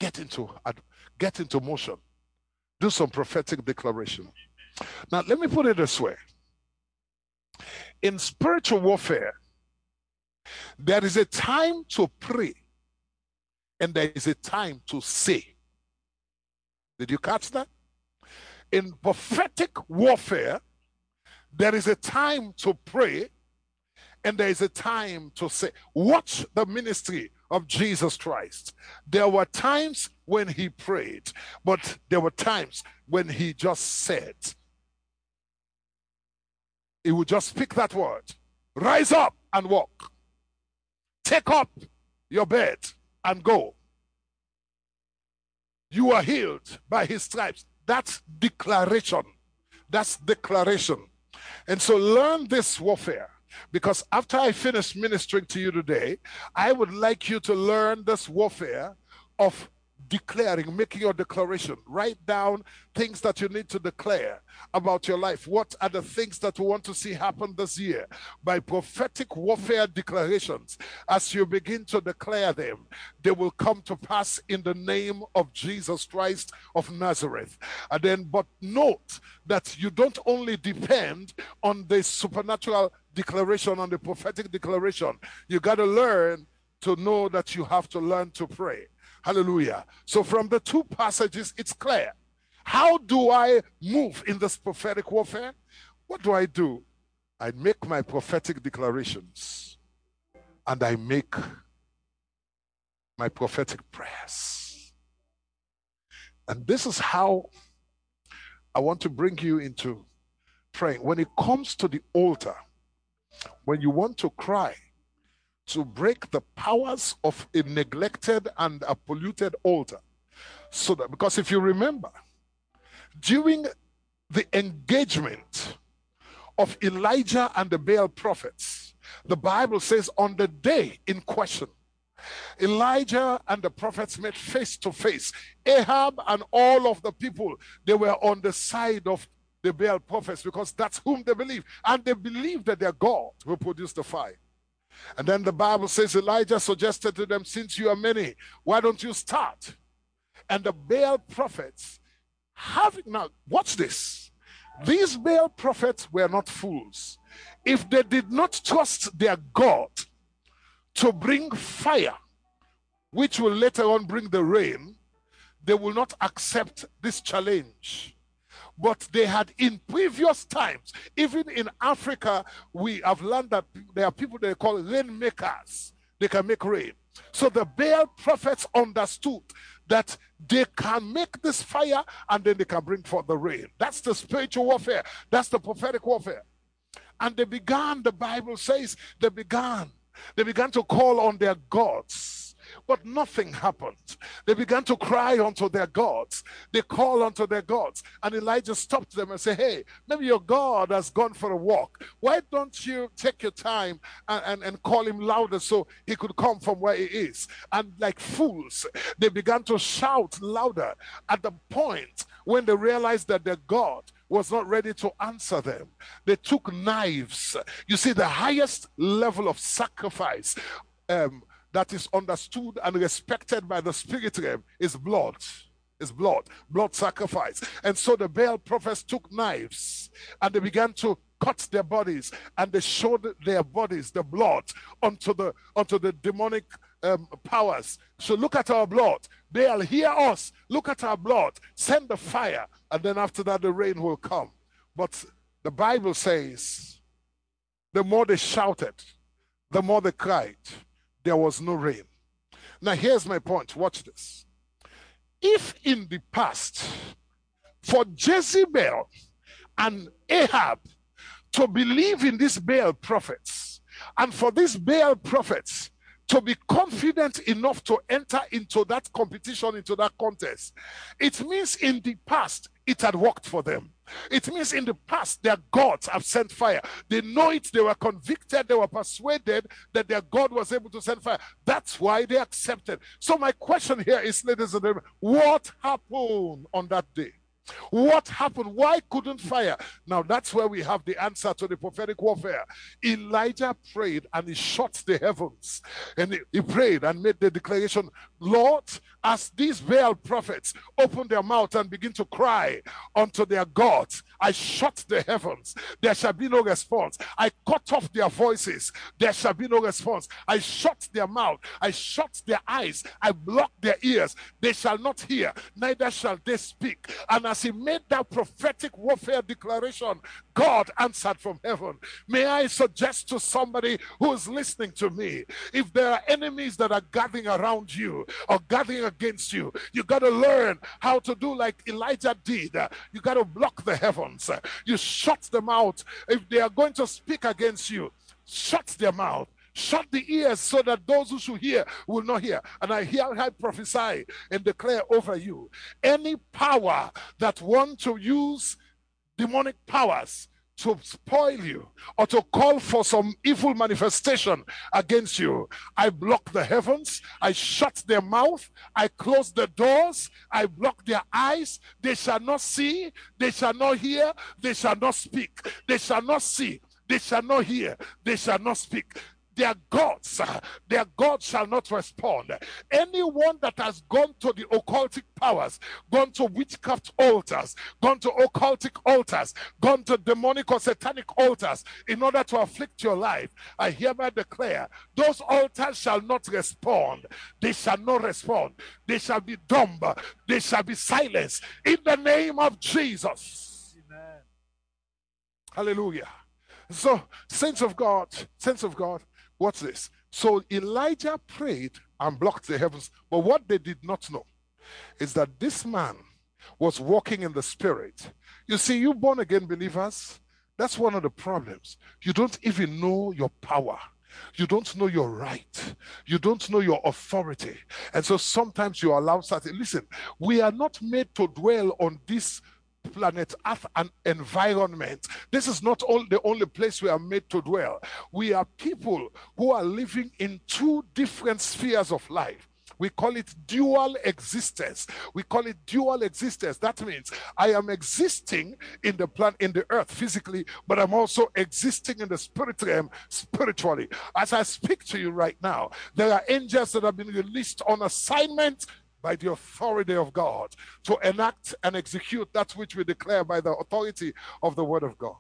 get into, get into motion. Do some prophetic declaration. Now, let me put it this way. In spiritual warfare, there is a time to pray and there is a time to say. Did you catch that? In prophetic warfare, there is a time to pray and there is a time to say. Watch the ministry of Jesus Christ. There were times when he prayed, but there were times when he just said. He would just speak that word. Rise up and walk. Take up your bed and go. You are healed by his stripes. That's declaration. That's declaration. And so learn this warfare. Because after I finish ministering to you today, I would like you to learn this warfare of declaring, making your declaration. Write down things that you need to declare about your life. What are the things that we want to see happen this year? By prophetic warfare declarations, as you begin to declare them, they will come to pass in the name of Jesus Christ of Nazareth. And then, but note that you don't only depend on the supernatural declaration, on the prophetic declaration. You got to learn to know that you have to learn to pray. Hallelujah. So from the two passages, it's clear. How do I move in this prophetic warfare? What do I do? I make my prophetic declarations and I make my prophetic prayers. And this is how I want to bring you into praying. When it comes to the altar, when you want to cry, to break the powers of a neglected and a polluted altar. So that, because if you remember, during the engagement of Elijah and the Baal prophets, the Bible says on the day in question, Elijah and the prophets met face to face. Ahab and all of the people, they were on the side of the Baal prophets because that's whom they believe. And they believe that their God will produce the fire. And then the Bible says Elijah suggested to them, since you are many, why don't you start? And the Baal prophets, having, now watch this. These Baal prophets were not fools. If they did not trust their God to bring fire, which will later on bring the rain, they will not accept this challenge. But they had in previous times, even in Africa, we have learned that there are people they call rainmakers. They can make rain. So the Baal prophets understood that they can make this fire and then they can bring forth the rain. That's the spiritual warfare. That's the prophetic warfare. And they began, the Bible says, they began. They began to call on their gods. But nothing happened. They began to cry unto their gods. They call unto their gods. And Elijah stopped them and said, hey, maybe your God has gone for a walk. Why don't you take your time and, and, and call him louder so he could come from where he is? And like fools, they began to shout louder at the point when they realized that their God was not ready to answer them. They took knives. You see, the highest level of sacrifice um, that is understood and respected by the spirit realm is blood. Is blood, blood sacrifice. And so the Baal prophets took knives and they began to cut their bodies and they showed their bodies, the blood, onto the onto the demonic um, powers. So look at our blood. Baal, hear us. Look at our blood. Send the fire. And then after that, the rain will come. But the Bible says, the more they shouted, the more they cried, there was no rain. Now here's my point. Watch this. If in the past, for Jezebel and Ahab to believe in these Baal prophets, and for these Baal prophets to be confident enough to enter into that competition, into that contest, it means in the past it had worked for them. It means in the past their gods have sent fire. They know it, they were convicted, they were persuaded that their God was able to send fire. That's why they accepted. So my question here is, ladies and gentlemen, what happened on that day? What happened? Why couldn't fire? Now that's where we have the answer to the prophetic warfare. Elijah prayed and he shut the heavens. And he, he prayed and made the declaration, Lord, as these Baal prophets open their mouth and begin to cry unto their gods, I shut the heavens. There shall be no response. I cut off their voices. There shall be no response. I shut their mouth. I shut their eyes. I block their ears. They shall not hear, neither shall they speak. And as he made that prophetic warfare declaration, God answered from heaven. May I suggest to somebody who is listening to me, if there are enemies that are gathering around you or gathering against you, you got to learn how to do like Elijah did. You got to block the heavens. You shut them out. If they are going to speak against you, shut their mouth. Shut the ears so that those who should hear will not hear. And I hear I prophesy and declare over you, any power that want to use demonic powers to spoil you or to call for some evil manifestation against you, I block the heavens, I shut their mouth, I close the doors, I block their eyes. They shall not see, they shall not hear, they shall not speak. They shall not see, they shall not hear, they shall not speak. Their gods, their God shall not respond. Anyone that has gone to the occultic powers, gone to witchcraft altars, gone to occultic altars, gone to demonic or satanic altars in order to afflict your life, I hereby declare those altars shall not respond. They shall not respond. They shall be dumb. They shall be silenced in the name of Jesus. Amen. Hallelujah. So, saints of God, saints of God, what's this? So Elijah prayed and blocked the heavens. But what they did not know is that this man was walking in the Spirit. You see, you born again believers, that's one of the problems. You don't even know your power. You don't know your right. You don't know your authority. And so sometimes you allow something. Listen, we are not made to dwell on this planet Earth and environment. This is not all the only place we are made to dwell. We are people who are living in two different spheres of life. We call it dual existence. We call it dual existence. That means I am existing in the planet, in the earth physically, but I'm also existing in the spirit realm spiritually. As I speak to you right now, there are angels that have been released on assignment by the authority of God to enact and execute that which we declare by the authority of the word of God.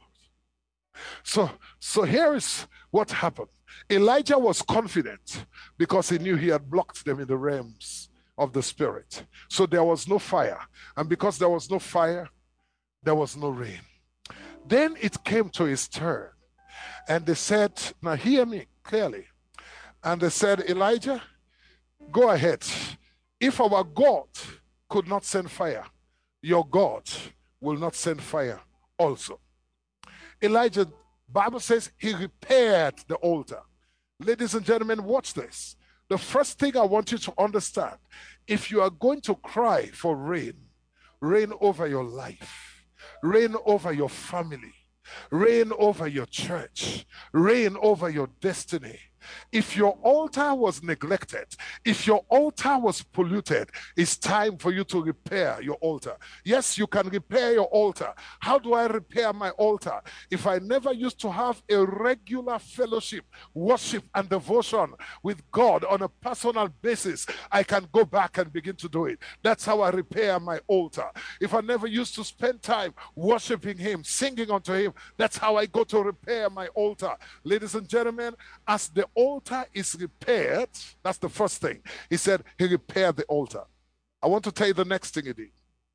So, so here is what happened. Elijah was confident because he knew he had blocked them in the realms of the spirit. So there was no fire. And because there was no fire, there was no rain. Then it came to his turn. And they said, now hear me clearly. And they said, Elijah, go ahead. If our God could not send fire, your God will not send fire also. Elijah, Bible says he repaired the altar. Ladies and gentlemen, watch this. The first thing I want you to understand, if you are going to cry for rain, rain over your life, rain over your family, rain over your church, rain over your destiny. If your altar was neglected, if your altar was polluted, it's time for you to repair your altar. Yes, you can repair your altar. How do I repair my altar? If I never used to have a regular fellowship, worship, and devotion with God on a personal basis, I can go back and begin to do it. That's how I repair my altar. If I never used to spend time worshiping Him, singing unto Him, that's how I go to repair my altar. Ladies and gentlemen, as the altar is repaired, that's the first thing. He said he repaired the altar. I want to tell you the next thing he did.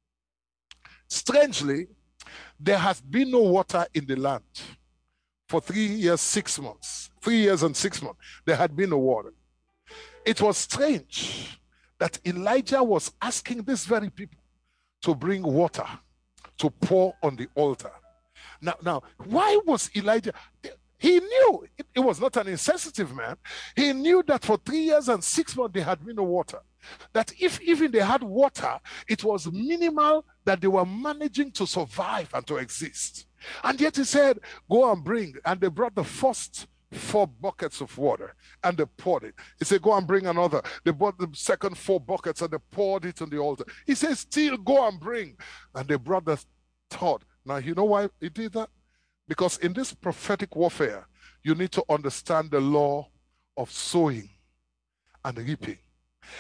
Strangely, there has been no water in the land for three years, six months. Three years and six months. There had been no water. It was strange that Elijah was asking these very people to bring water to pour on the altar. Now, now, why was Elijah... He knew it, it was not an insensitive man. He knew that for three years and six months there had been no water. That if even they had water, it was minimal that they were managing to survive and to exist. And yet he said, go and bring. And they brought the first four buckets of water and they poured it. He said, go and bring another. They brought the second four buckets and they poured it on the altar. He said, still go and bring. And they brought the third. Now, you know why he did that? Because in this prophetic warfare, you need to understand the law of sowing and reaping.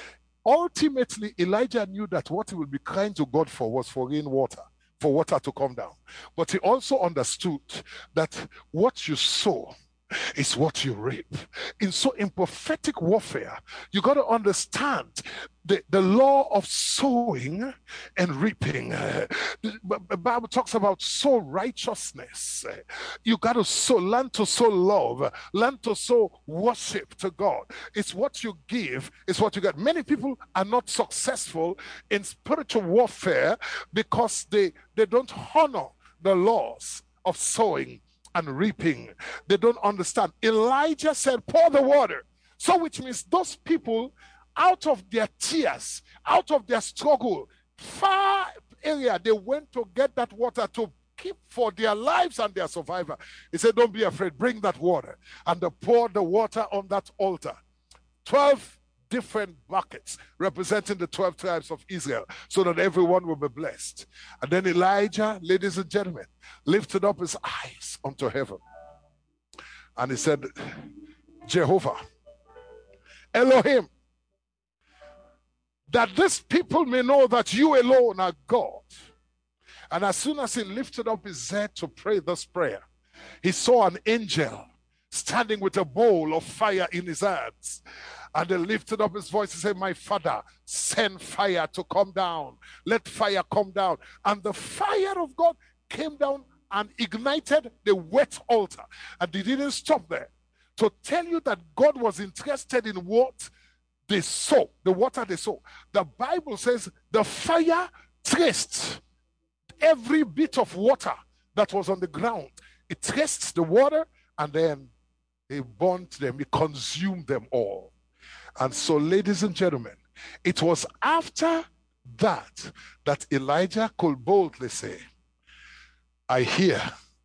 ultimately, Elijah knew that what he would be crying to God for was for rainwater, for water to come down. But he also understood that what you sow is what you reap. In so in prophetic warfare, you got to understand the, the law of sowing and reaping. Uh, the, the Bible talks about sow righteousness. Uh, you got to sow, learn to sow love, learn to sow worship to God. It's what you give, it's what you get. Many people are not successful in spiritual warfare because they, they don't honor the laws of sowing and reaping. They don't understand. Elijah said, pour the water. So which means those people, out of their tears, out of their struggle, far area, they went to get that water to keep for their lives and their survival. He said, don't be afraid, bring that water. And they poured the water on that altar. Twelve different buckets representing the twelve tribes of Israel, so that everyone will be blessed. And then Elijah, ladies and gentlemen, lifted up his eyes unto heaven. And he said, Jehovah, Elohim, that this people may know that you alone are God. And as soon as he lifted up his head to pray this prayer, he saw an angel standing with a bowl of fire in his hands. And he lifted up his voice and said, my Father, send fire to come down. Let fire come down. And the fire of God came down and ignited the wet altar. And he didn't stop there. To tell you that God was interested in what they sow, the water they sow. The Bible says the fire traced every bit of water that was on the ground. It traced the water, and then it burnt them, it consumed them all. And so, ladies and gentlemen, it was after that that Elijah could boldly say, I hear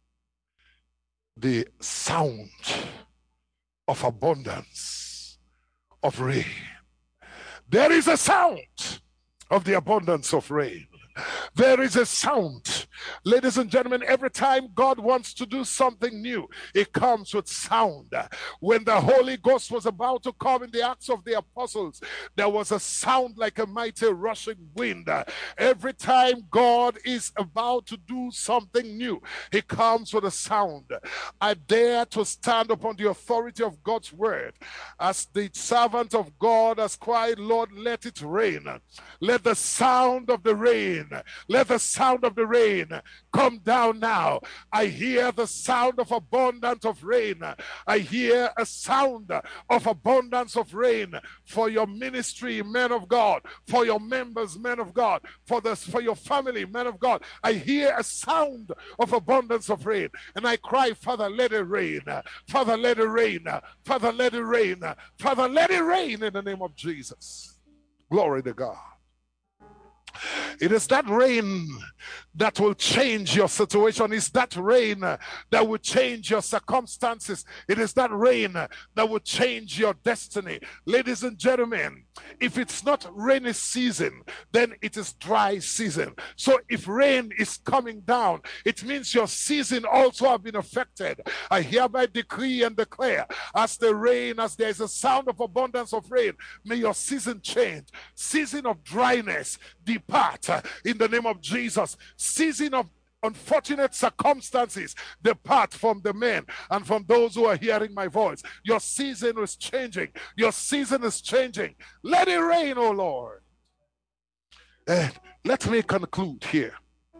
the sound of abundance of rain. There is a sound of the abundance of rain. There is a sound. Ladies and gentlemen, every time God wants to do something new, it comes with sound. When the Holy Ghost was about to come in the Acts of the Apostles, there was a sound like a mighty rushing wind. Every time God is about to do something new, he comes with a sound. I dare to stand upon the authority of God's word. As the servant of God has cried, Lord, let it rain. Let the sound of the rain, let the sound of the rain come down now. I hear the sound of abundance of rain. I hear a sound of abundance of rain for your ministry, men of God, for your members, men of God, for this, for your family, men of God. I hear a sound of abundance of rain, and I cry, Father, let it rain. Father, let it rain. Father, let it rain. Father, let it rain in the name of Jesus. Glory to God. It is that rain that will change your situation. It's that rain that will change your circumstances. It is that rain that will change your destiny. Ladies and gentlemen, if it's not rainy season, then it is dry season. So if rain is coming down, it means your season also have been affected. I hereby decree and declare, as the rain, as there is a sound of abundance of rain, may your season change. Season of dryness, depart in the name of Jesus. Season of unfortunate circumstances, depart from the men and from those who are hearing my voice. Your season is changing. Your season is changing. Let it rain, oh Lord. And let me conclude here.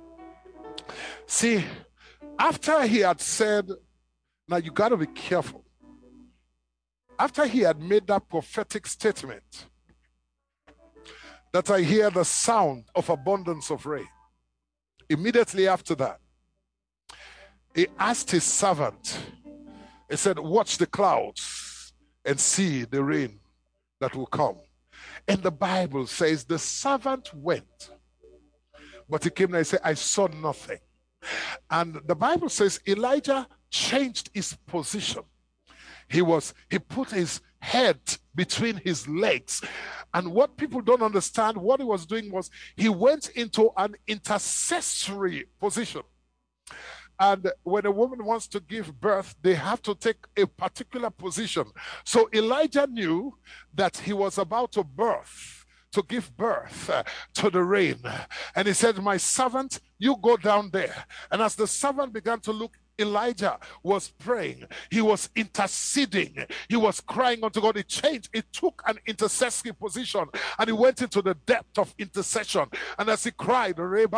See, after he had said, now you got to be careful. After he had made that prophetic statement, that I hear the sound of abundance of rain. Immediately after that, he asked his servant, he said, watch the clouds and see the rain that will come. And the Bible says the servant went, but he came and said, I saw nothing. And the Bible says Elijah changed his position. He was, he put his head between his legs. And what people don't understand, what he was doing was he went into an intercessory position. And when a woman wants to give birth, they have to take a particular position. So Elijah knew that he was about to birth to give birth uh, to the rain. And he said, my servant, you go down there. And as the servant began to look, Elijah was praying. He was interceding. He was crying unto God. It changed. It took an intercessory position, and he went into the depth of intercession. And as he cried,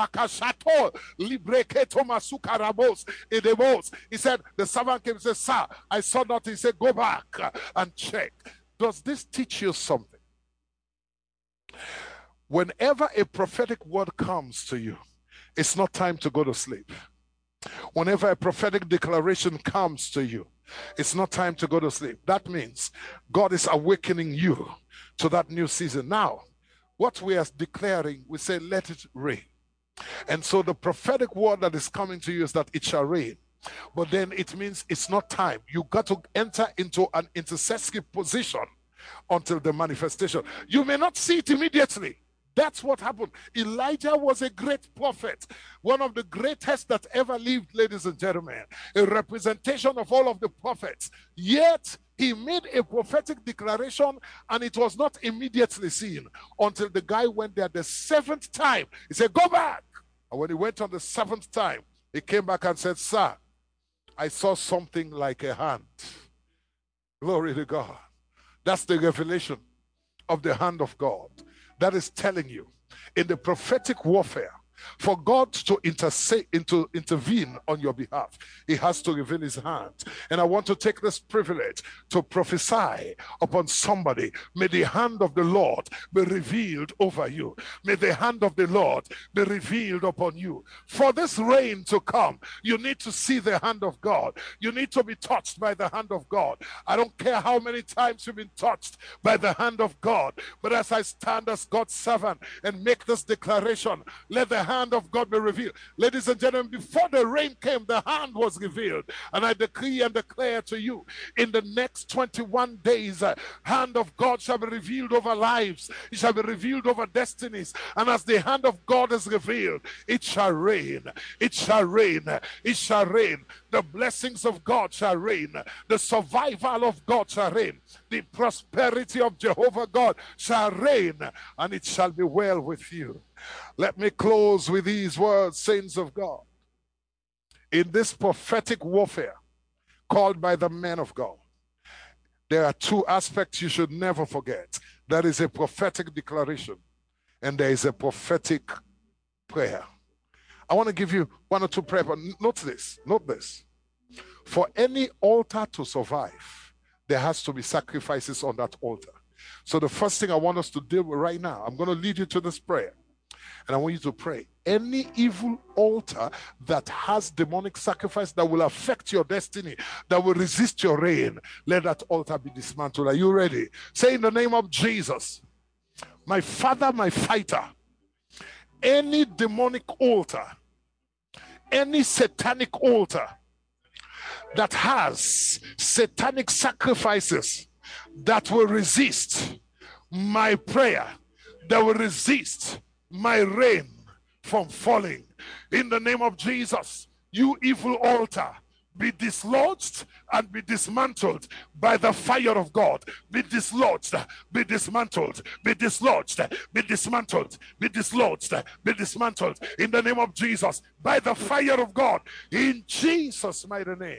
he said, the servant came and said, sir, I saw nothing. He said, go back and check. Does this teach you something? Whenever a prophetic word comes to you, it's not time to go to sleep. Whenever a prophetic declaration comes to you, it's not time to go to sleep. That means God is awakening you to that new season. Now, what we are declaring, we say, let it rain. And so the prophetic word that is coming to you is that it shall rain. But then it means it's not time. You got to enter into an intercessory position until the manifestation. You may not see it immediately. That's what happened. Elijah was a great prophet, one of the greatest that ever lived, ladies and gentlemen, a representation of all of the prophets. Yet he made a prophetic declaration, and it was not immediately seen until the guy went there the seventh time. He said, go back. And when he went on the seventh time, he came back and said, sir, I saw something like a hand. Glory to God. That's the revelation of the hand of God. That is telling you, in the prophetic warfare, for God to interse- into, intervene on your behalf, he has to reveal his hand. And I want to take this privilege to prophesy upon somebody. May the hand of the Lord be revealed over you. May the hand of the Lord be revealed upon you. For this rain to come, you need to see the hand of God. You need to be touched by the hand of God. I don't care how many times you've been touched by the hand of God, but as I stand as God's servant and make this declaration, let the hand hand of God be revealed. Ladies and gentlemen, before the rain came, the hand was revealed. And I decree and declare to you, in the next twenty-one days, uh, hand of God shall be revealed over lives. It shall be revealed over destinies. And as the hand of God is revealed, it shall rain. It shall rain. It shall rain. The blessings of God shall rain. The survival of God shall rain. The prosperity of Jehovah God shall reign, and it shall be well with you. Let me close with these words, saints of God. In this prophetic warfare called by the men of God, there are two aspects you should never forget. There is a prophetic declaration, and there is a prophetic prayer. I want to give you one or two prayers, but note this, note this. For any altar to survive, there has to be sacrifices on that altar. So the first thing I want us to deal with right now, I'm going to lead you to this prayer. And I want you to pray. Any evil altar that has demonic sacrifice that will affect your destiny, that will resist your reign, let that altar be dismantled. Are you ready? Say, in the name of Jesus, my Father, my fighter, any demonic altar, any satanic altar that has satanic sacrifices that will resist my prayer, that will resist my reign from falling, in the name of Jesus, you evil altar, be dislodged and be dismantled by the fire of God. Be dislodged, be dismantled, be dislodged, be dismantled, be dislodged, be dismantled, in the name of Jesus, by the fire of God, in Jesus' mighty name.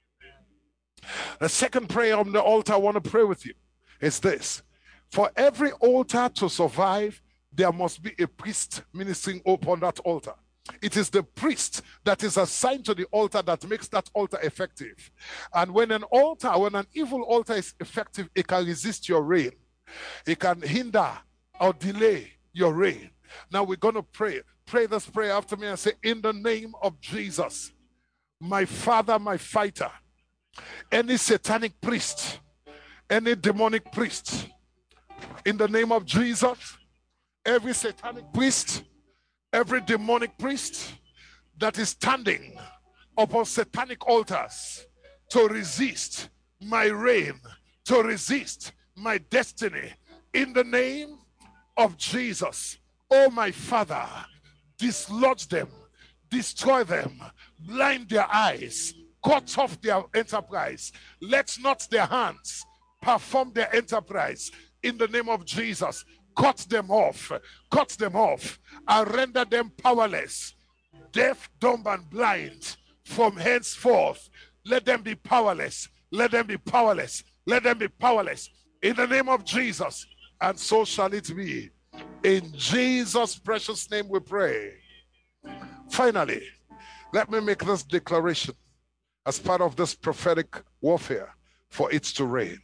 The second prayer on the altar I want to pray with you is this. For every altar to survive, there must be a priest ministering upon that altar. It is the priest that is assigned to the altar that makes that altar effective. And when an altar, when an evil altar is effective, it can resist your reign. It can hinder or delay your reign. Now we're going to pray. Pray this prayer after me and say, in the name of Jesus, my Father, my fighter, any satanic priest, any demonic priest, in the name of Jesus, every satanic priest, every demonic priest that is standing upon satanic altars to resist my reign, to resist my destiny, in the name of Jesus, oh my Father, dislodge them, destroy them, blind their eyes, cut off their enterprise, let not their hands perform their enterprise, in the name of Jesus. cut them off, cut them off, and render them powerless, deaf, dumb, and blind from henceforth. Let them be powerless. Let them be powerless. Let them be powerless. In the name of Jesus. And so shall it be. In Jesus' precious name we pray. Finally, let me make this declaration as part of this prophetic warfare for it to reign.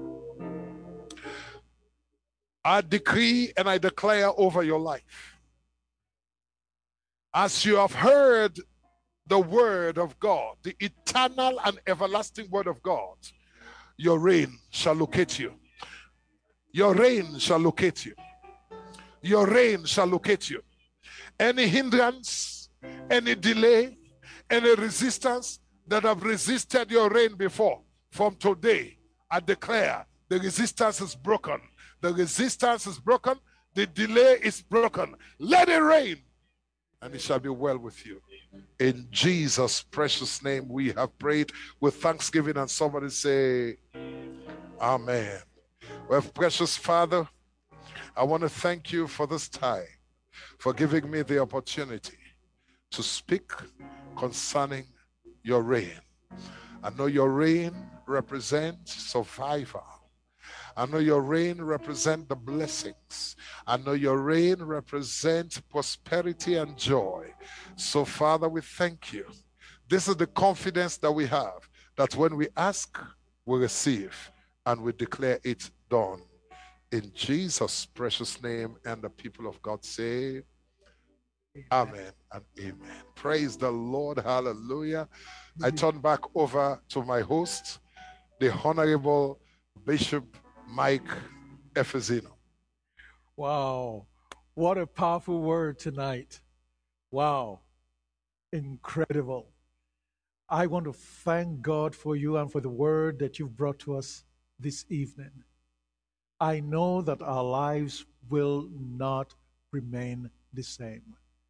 I decree and I declare over your life, as you have heard the word of God, the eternal and everlasting word of God, your reign shall locate you. Your reign shall locate you. Your reign shall locate you. Any hindrance, any delay, any resistance that have resisted your reign before, from today, I declare the resistance is broken. The resistance is broken. The delay is broken. Let it rain, and it shall be well with you. In Jesus' precious name we have prayed with thanksgiving, and somebody say, Amen. Well, precious Father, I want to thank you for this time, for giving me the opportunity to speak concerning your reign. I know your reign represents survival. I know your reign represents the blessings. I know your reign represents prosperity and joy. So, Father, we thank you. This is the confidence that we have, that when we ask, we receive, and we declare it done. In Jesus' precious name, and the people of God say, Amen, amen and amen. Praise the Lord. Hallelujah. I turn back over to my host, the Honorable Bishop Mike Efezino. Wow. What a powerful word tonight. Wow. Incredible. I want to thank God for you and for the word that you've brought to us this evening. I know that our lives will not remain the same.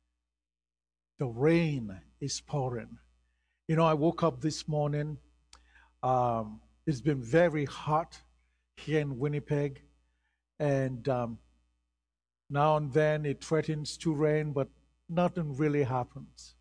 The rain is pouring. You know, I woke up this morning. Um, it's been very hot here in Winnipeg. And um, now and then it threatens to rain, but nothing really happens.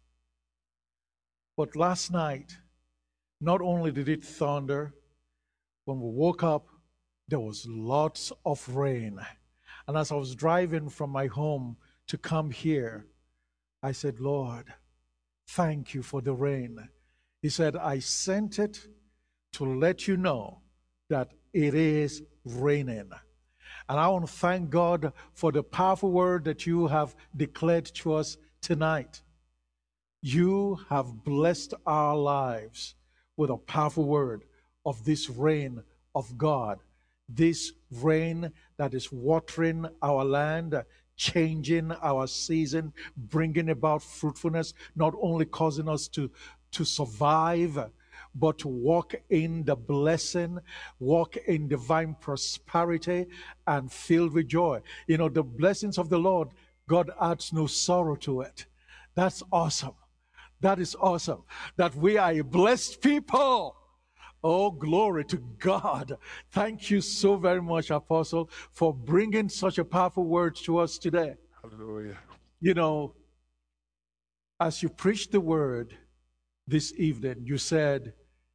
But last night, not only did it thunder, when we woke up, there was lots of rain. And as I was driving from my home to come here, I said, Lord, thank you for the rain. He said, I sent it to let you know that it is raining. And I want to thank God for the powerful word that you have declared to us tonight. You have blessed our lives with a powerful word of this rain of God. This rain that is watering our land, changing our season, bringing about fruitfulness, not only causing us to, to survive, but to walk in the blessing, walk in divine prosperity, and filled with joy. You know, the blessings of the Lord, God adds no sorrow to it. That's awesome. That is awesome. That we are a blessed people. Oh, glory to God. Thank you so very much, Apostle, for bringing such a powerful word to us today. Hallelujah. You know, as you preached the word this evening, you said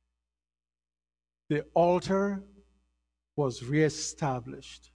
the altar was reestablished.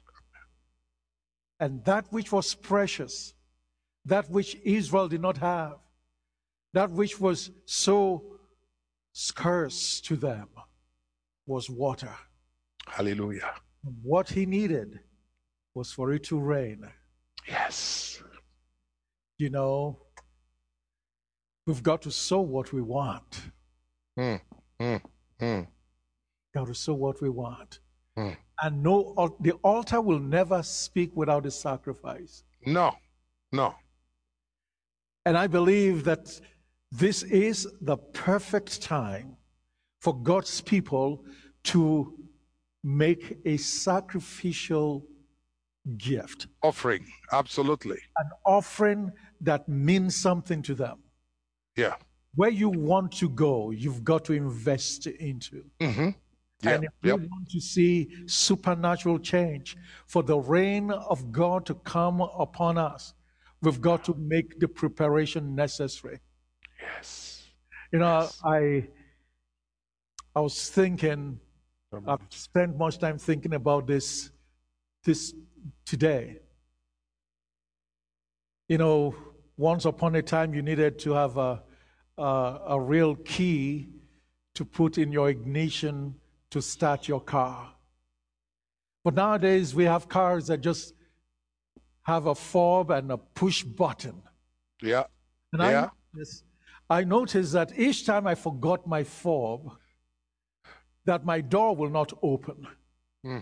And that which was precious, that which Israel did not have, that which was so scarce to them, was water. Hallelujah. What he needed was for it to rain. Yes. You know, we've got to sow what we want. Mm, mm, mm. Got to sow what we want. Mm. And no, the altar will never speak without a sacrifice. No, no. And I believe that this is the perfect time for God's people to make a sacrificial gift. Offering, absolutely. An offering that means something to them. Yeah. Where you want to go, you've got to invest into. Mm-hmm. Yep, And if yep. we want to see supernatural change, for the reign of God to come upon us, we've got to make the preparation necessary. Yes. You know, Yes. I I was thinking, Come I've on. spent much time thinking about this this today. You know, once upon a time you needed to have a a, a real key to put in your ignition to start your car. But nowadays we have cars that just have a fob and a push button. Yeah. And Yeah. I noticed, I noticed that each time I forgot my fob, that my door will not open. Mm.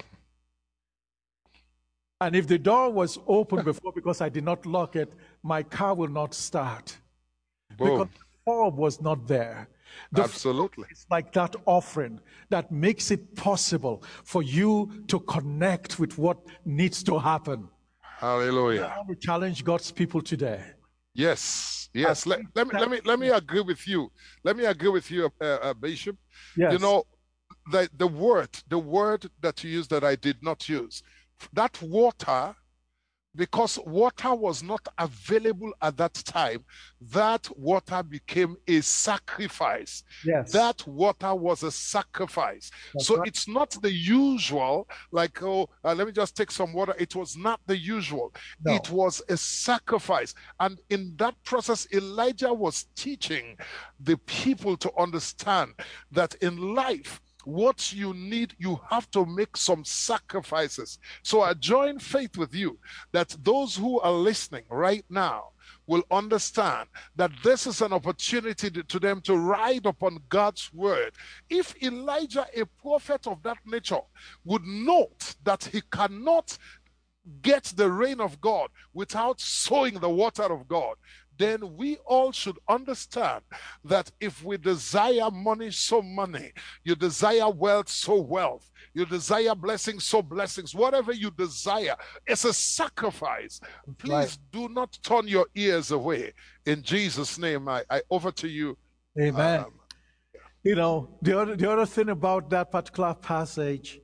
And if the door was open before because I did not lock it, my car will not start. Boom. Because the fob was not there. The Absolutely. It's like that offering that makes it possible for you to connect with what needs to happen. Hallelujah. I want to challenge God's people today. Yes. Yes. Let, let me let me let me agree with you. Let me agree with you, uh, uh, Bishop. Yes. You know, the the word the word that you used that I did not use, that water. Because water was not available at that time, that water became a sacrifice. Yes. That water was a sacrifice. That's so right. It's not the usual, like, oh, uh, let me just take some water. It was not the usual. No. It was a sacrifice. And in that process, Elijah was teaching the people to understand that in life, what you need, you have to make some sacrifices. So I join faith with you that those who are listening right now will understand that this is an opportunity to, to them to ride upon God's word. If Elijah, a prophet of that nature, would note that he cannot get the rain of God without sowing the water of God, then we all should understand that if we desire money, so money. You desire wealth, so wealth. You desire blessings, so blessings. Whatever you desire, it's a sacrifice. Please Right. do not turn your ears away. In Jesus' name, I, I over to you. Amen. Um, You know, the other, the other thing about that particular passage,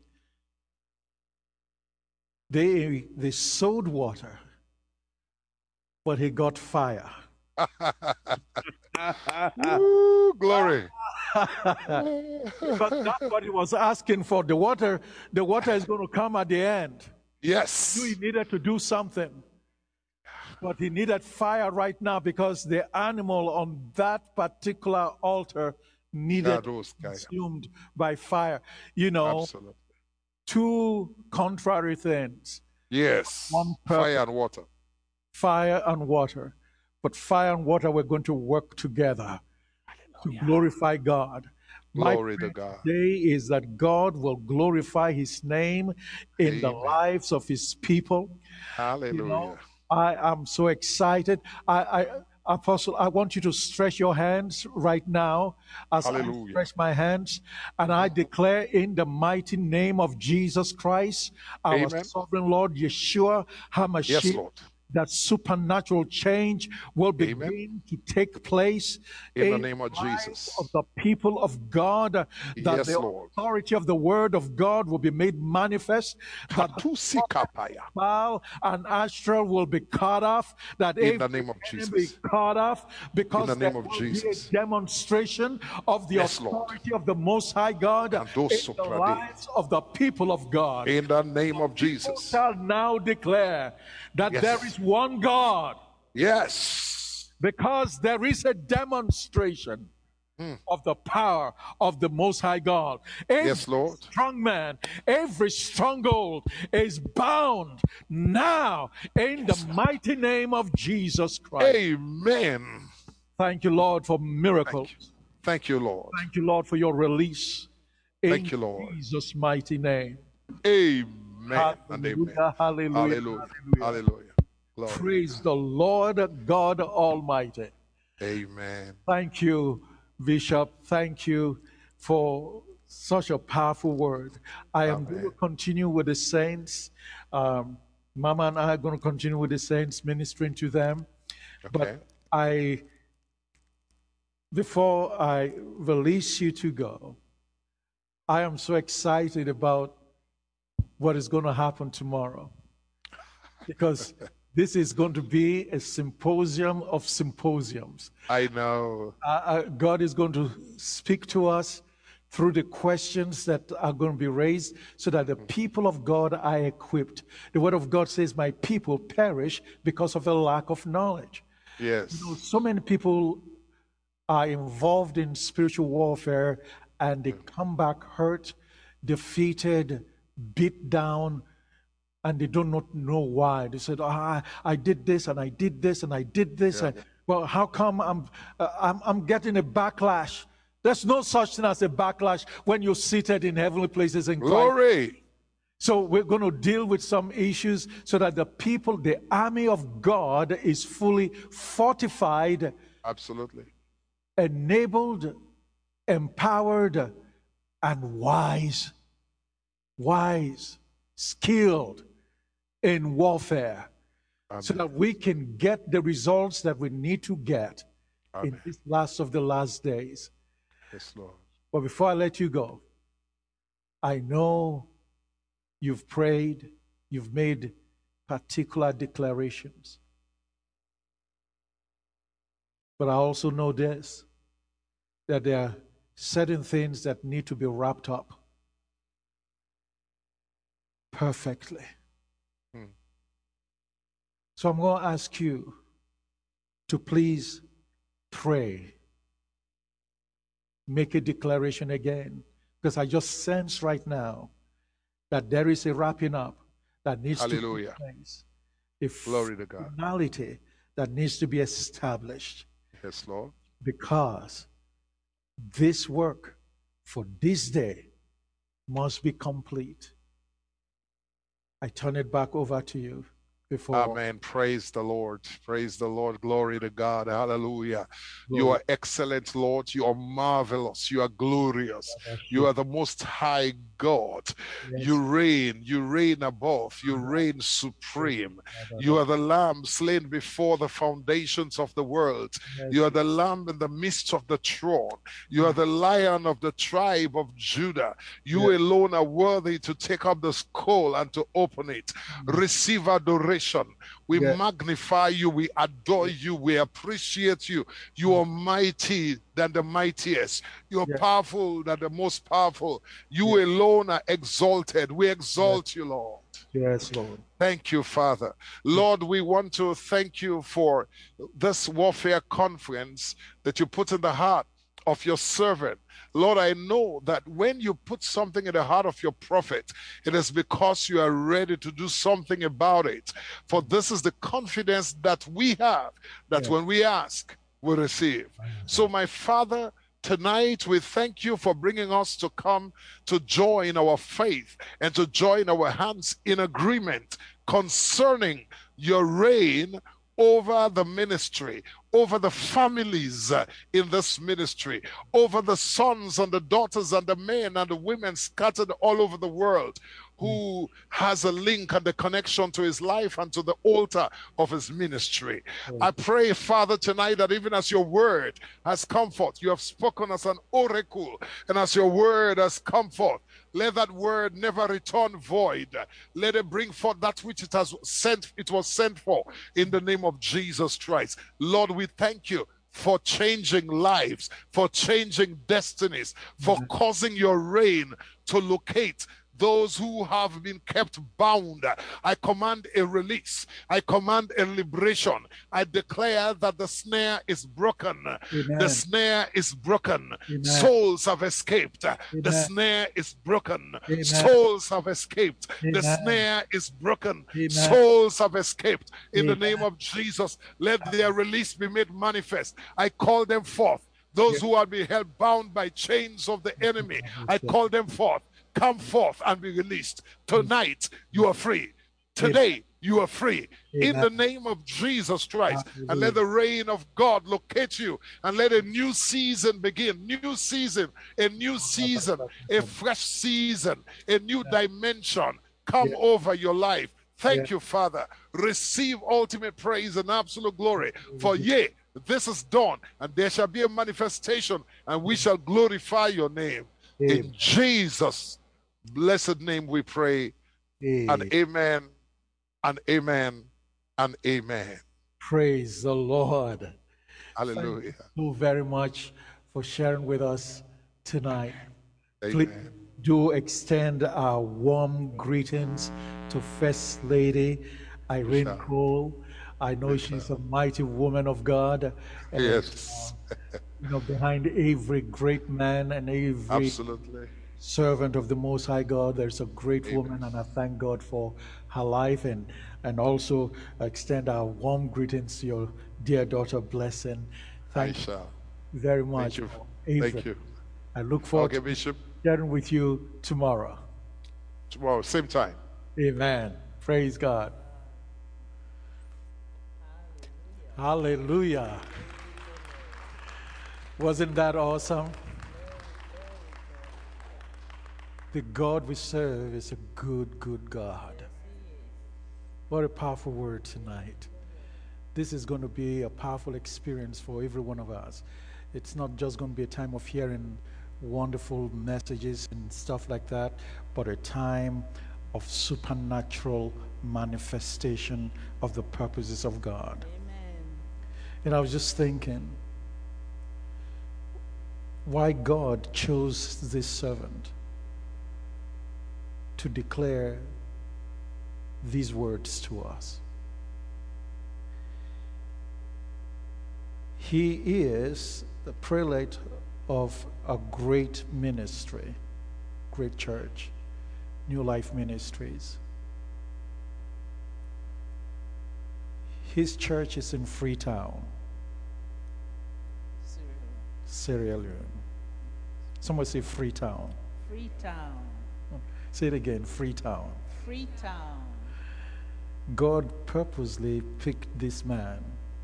they, they sowed water, but he got fire. Woo, glory. But that's what he was asking for. The water, the water is going to come at the end. Yes. He needed to do something. But he needed fire right now because the animal on that particular altar needed to be consumed by fire. You know, Absolutely. Two contrary things. Yes. One fire and water. Fire and water. But fire and water were going to work together to glorify God. Glory My to God. today is that God will glorify his name in Amen. the lives of his people. Hallelujah. You know, I am so excited. I, I Apostle, I want you to stretch your hands right now as Hallelujah. I stretch my hands, and I declare in the mighty name of Jesus Christ, our Amen. sovereign Lord, Yeshua HaMashiach, Yes, Lord. that supernatural change will begin Amen. to take place in the in name of the lives Jesus. of the people of God, that Yes, the Lord. authority of the word of God will be made manifest, that the Baal and Ashtoreth will be cut off, that in the every name of enemy Jesus. be cut off, because in the name there of will Jesus. be a demonstration of the Yes, authority Lord. of the Most High God in the lives of the people of God. In the name of Jesus. People shall now declare that Yes. there is one God. Yes. Because there is a demonstration mm. of the power of the Most High God. Every yes, Lord. strong man, every stronghold is bound now in yes, the Lord. Mighty name of Jesus Christ. Amen. Thank you, Lord, for miracles. Thank you, Thank you Lord. Thank you, Lord, for your release. Thank in you, Lord. Jesus' mighty name. Amen. Hallelujah, and amen. Hallelujah. Hallelujah. Hallelujah. Hallelujah. Glory. Praise the Lord God Almighty. Amen. Thank you, Bishop. Thank you for such a powerful word. I am Amen. going to continue with the saints. Um, Mama and I are going to continue with the saints, ministering to them. Okay. But I, before I release you to go, I am so excited about what is going to happen tomorrow, because this is going to be a symposium of symposiums. I know. Uh, uh, God is going to speak to us through the questions that are going to be raised, so that the people of God are equipped. The word of God says, my people perish because of a lack of knowledge. Yes. You know, so many people are involved in spiritual warfare, and they come back hurt, defeated, beat down, and they do not know why. They said, oh, I, I did this and I did this and I did this. Yeah. And, well, how come I'm, uh, I'm, I'm getting a backlash? There's no such thing as a backlash when you're seated in heavenly places in Christ. Glory. So we're going to deal with some issues so that the people, the army of God is fully fortified. Absolutely. Enabled, empowered, and wise. Wise, skilled in warfare. Amen. So that we can get the results that we need to get. Amen. In this last of the last days. Yes, Lord. But before I let you go, I know you've prayed, you've made particular declarations. But I also know this, that there are certain things that need to be wrapped up perfectly. Hmm. So I'm going to ask you to please pray. Make a declaration again, because I just sense right now that there is a wrapping up that needs Hallelujah. to take place. A Glory to God. finality that needs to be established. Yes, Lord. Because this work for this day must be complete. I turn it back over to you. Before. Amen. Praise the Lord. Praise the Lord. Glory to God. Hallelujah. Glory. You are excellent, Lord. You are marvelous. You are glorious. You are the most high God. Yes. You reign. You reign above. You reign supreme. You are the Lamb slain before the foundations of the world. Yes. You are the Lamb in the midst of the throne. You are the Lion of the tribe of Judah. You yes. alone are worthy to take up the scroll and to open it. Receive adoration. We yes. magnify you, we adore you, we appreciate you. You are mighty than the mightiest. You are yes. powerful than the most powerful. You yes. alone are exalted. We exalt yes. you, Lord. Yes, Lord. Thank you, Father. Lord, we want to thank you for this warfare conference that you put in the heart of your servant. Lord, I know that when you put something in the heart of your prophet, it is because you are ready to do something about it. For this is the confidence that we have, that yeah. when we ask, we receive. So, my Father, tonight we thank you for bringing us to come to join our faith and to join our hands in agreement concerning your reign over the ministry, over the families uh, in this ministry, over the sons and the daughters and the men and the women scattered all over the world, who has a link and a connection to his life and to the altar of his ministry. I pray, Father, tonight that even as your word has come forth, you have spoken as an oracle, and as your word has come forth, let that word never return void. Let it bring forth that which it has sent, it was sent for, in the name of Jesus Christ. Lord, we thank you for changing lives, for changing destinies, for mm-hmm. causing your reign to locate those who have been kept bound. I command a release. I command a liberation. I declare that the snare is broken. Amen. The snare is broken. Amen. Souls have escaped. Amen. The snare is broken. Amen. Souls have escaped. Amen. The snare is broken. Amen. Souls have escaped. In Amen. The name of Jesus, let their release be made manifest. I call them forth. Those who are being held bound by chains of the enemy, I call them forth. Come forth and be released. Tonight, you are free. Today, you are free. Amen. In the name of Jesus Christ. Hallelujah. And let the reign of God locate you. And let a new season begin. New season. A new season. A fresh season. A new dimension come yeah. over your life. Thank yeah. you, Father. Receive ultimate praise and absolute glory. For yea, this is done. And there shall be a manifestation. And we shall glorify your name. Amen. In Jesus' blessed name we pray. Amen. And amen, and amen, and amen. Praise the Lord. Hallelujah. Thank you so very much for sharing with us tonight. Amen. Please do extend our warm greetings to First Lady Irene Sure. Cole. I know Yes, she's sir. a mighty woman of God. And, Yes. uh, you know, behind every great man and every Absolutely. servant of the Most High God, there's a great Amen. woman, and I thank God for her life, and and also extend our warm greetings to your dear daughter, Blessing. Thank I you shall. very much, Thank you. for Thank everything. you. I look forward Okay, to Bishop. sharing with you tomorrow. Tomorrow, same time. Amen. Praise God. Hallelujah. Wasn't that awesome? The God we serve is a good, good God. What a powerful word tonight. This is going to be a powerful experience for every one of us. It's not just going to be a time of hearing wonderful messages and stuff like that, but a time of supernatural manifestation of the purposes of God. Amen. And I was just thinking why God chose this servant to declare these words to us. He is the prelate of a great ministry, great church, New Life Ministries. His church is in Freetown, Sierra Leone. Someone say Freetown. Freetown. Say it again, Freetown. Freetown. God purposely picked this man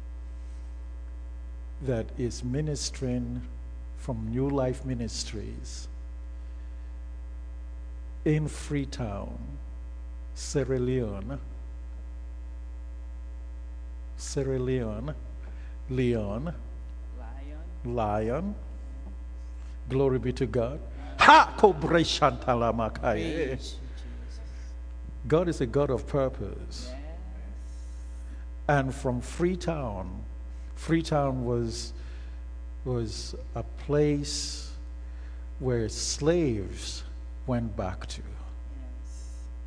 that is ministering from New Life Ministries in Freetown, Sierra Leone, Sierra Leone, Leon, Lion. Lion. Glory be to God. Ha! Kobre Shantala Makaye. Praise you, Jesus. God is a God of purpose. Yes. And from Freetown, Freetown was was a place where slaves went back to. Yes.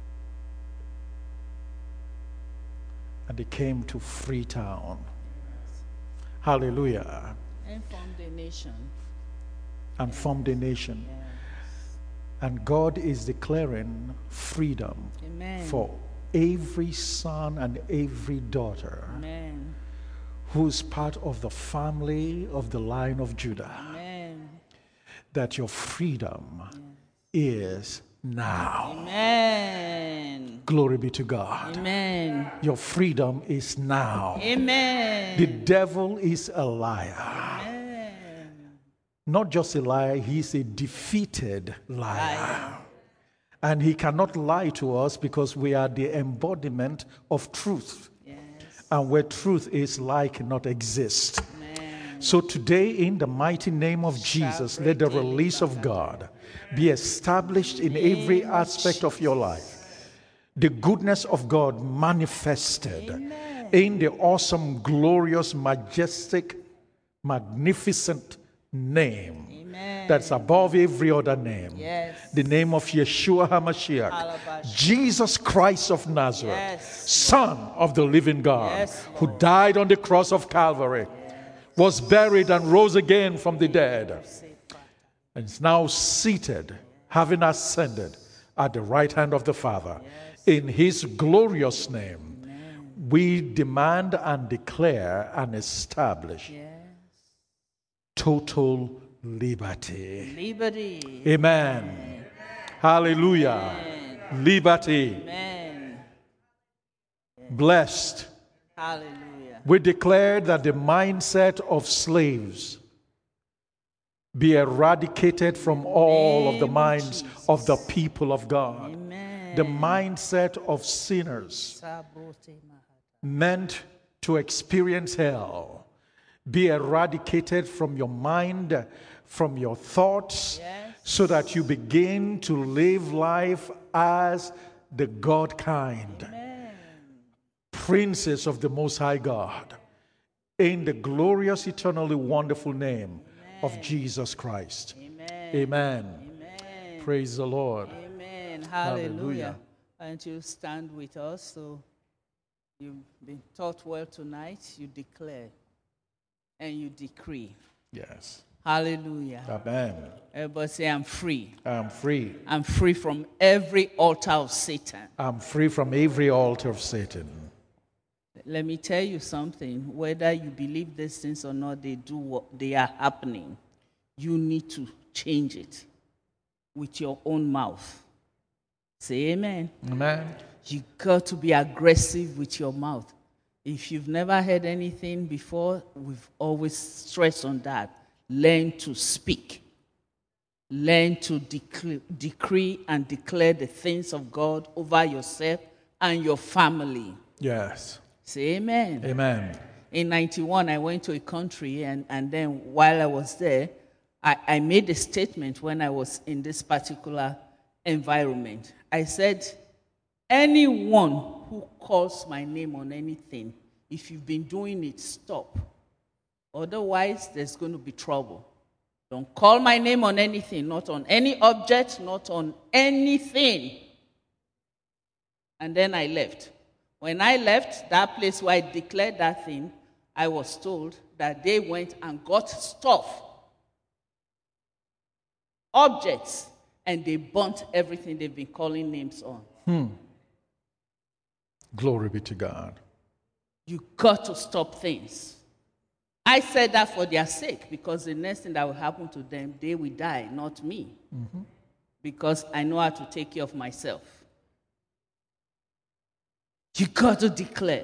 And they came to Freetown. Hallelujah. And from the nation. And formed a nation. Yes. And God is declaring freedom Amen. for every son and every daughter Amen. who's part of the family of the Lion of Judah. Amen. That your freedom is now. Amen. Glory be to God. Amen. Your freedom is now. Amen. The devil is a liar. Amen. Not just a liar, he's a defeated liar. Liar. And he cannot lie to us because we are the embodiment of truth. Yes. And where truth is, lie cannot exist. Amen. So today, in the mighty name of Jesus, let the release of God be established in every aspect of your life. The goodness of God manifested Amen. in the awesome, glorious, majestic, magnificent name Amen. that's above every other name. Yes. The name of Yeshua HaMashiach, Alabash. Jesus Christ of Nazareth, Yes, Son of the living God, Yes, who died on the cross of Calvary, was buried and rose again from the dead, and is now seated, having ascended at the right hand of the Father. In his glorious name, Amen. we demand and declare and establish Yes. total liberty. Liberty. Amen. Hallelujah. Amen. Liberty. Amen. Blessed. Hallelujah. We declare that the mindset of slaves be eradicated from all of the Name of minds Jesus. of the people of God. Amen. The mindset of sinners Sabote Mahata. meant to experience hell be eradicated from your mind, from your thoughts, Yes. so that you begin to live life as the God kind, Amen. Princess of the Most High God, in the glorious, eternally wonderful name Amen. of Jesus Christ. Amen. Amen. Amen. Praise the Lord. Amen. Hallelujah. Hallelujah. Why don't you stand with us? So you've been taught well tonight. You declare and you decree. Yes. Hallelujah. Amen. Everybody say, I'm free. I'm free. I'm free from every altar of Satan. I'm free from every altar of Satan. Let me tell you something. Whether you believe these things or not, they do what they are happening. You need to change it with your own mouth. Say amen. Amen. You got to be aggressive with your mouth. If you've never heard anything before, we've always stressed on that. Learn to speak. Learn to decree, decree and declare the things of God over yourself and your family. Yes. Say amen. Amen. In ninety-one, I went to a country, and, and then while I was there, I, I made a statement when I was in this particular environment. I said, anyone who calls my name on anything, if you've been doing it, stop. Otherwise, there's going to be trouble. Don't call my name on anything, not on any object, not on anything. And then I left. When I left that place where I declared that thing, I was told that they went and got stuff, objects, and they burnt everything they've been calling names on. Hmm. Glory be to God. You got to stop things. I said that for their sake, because the next thing that will happen to them, they will die, not me. Mm-hmm. Because I know how to take care of myself. You got to declare.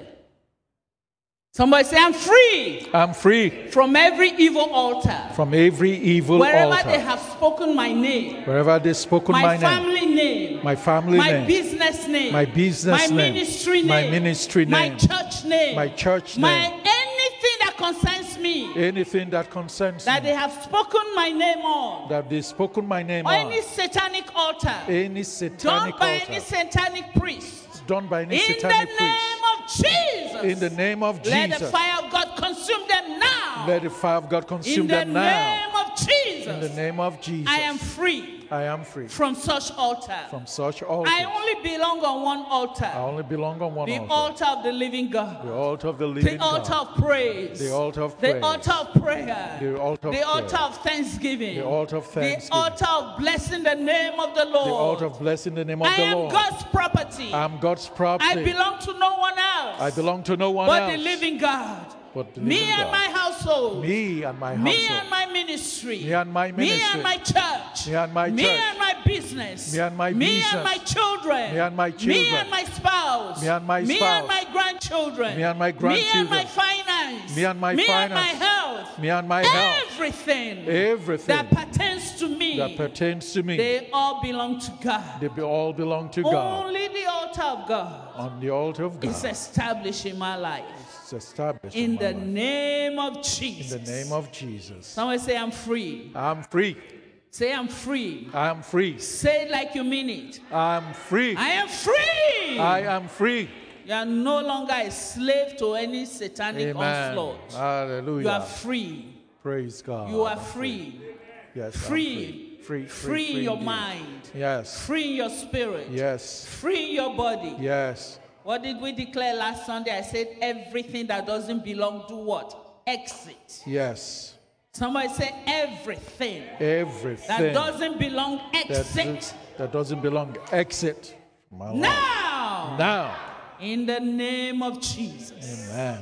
Somebody say, I'm free. I'm free From every evil altar. from every evil Wherever altar. they have spoken my name. Wherever they've spoken My, my, name. family name. My family my name. business name. My business my name. Ministry name. My ministry My name. church name. My church My name. anything that concerns me. Anything that concerns That me. they have spoken my name on. That they've spoken my name Or on. any satanic altar. Any satanic Done by altar. any satanic priest. Done by any In the satanic priest. name of Jesus. In the name of Let Jesus. the fire of God consume them now. Let the fire of God consume In the them now. name of Jesus. In the name of Jesus. I am free I am free from such altar. from such altars. I only belong on one altar. I only belong on one The altar. altar of the living God. The altar of the The living altar God. of praise. The altar of The praise. altar of prayer. The altar of The altar prayer. of thanksgiving. The altar of thanksgiving. The altar of blessing the name of the Lord. The altar of blessing the name of I the am Lord. God's property. I'm God's property. I belong to no one else. I belong to no one but else. the living God. But the Me living and God. my household. Me and my Me household. and my ministry. Me and my Me ministry. and my church. Me and my Me church. and my business. Me and my Me business. and my children. Me and my Me children. and my spouse. Me and my Me spouse. and my grandchildren. Me and my Me and grandchildren. my finance. Me and my Me and my finance. health. Me and my health. Everything. Everything that pertains to me. that pertains to me. They all belong to God. They be- all belong to God. Only the altar of God On the altar of God. is established in my life. It's established In in my the life. name of In Jesus. the name of Jesus. Someone say, I'm free. I'm free. Say, I'm free. I'm free. Say it like you mean it. I'm free. I am free. I am free. You are no longer a slave to any satanic Amen. onslaught. Hallelujah. You are free. Praise God. You are I'm free. Yes. I'm Free. Free. Free. Free in your indeed. mind. Yes. Free in your spirit. Yes. Free in your body. Yes. What did we declare last Sunday? I said everything that doesn't belong, do what? Exit. Yes. Somebody say everything Everything that doesn't belong, that, exit. that doesn't belong, exit from my life. Now. Now. In the name of Jesus. Amen.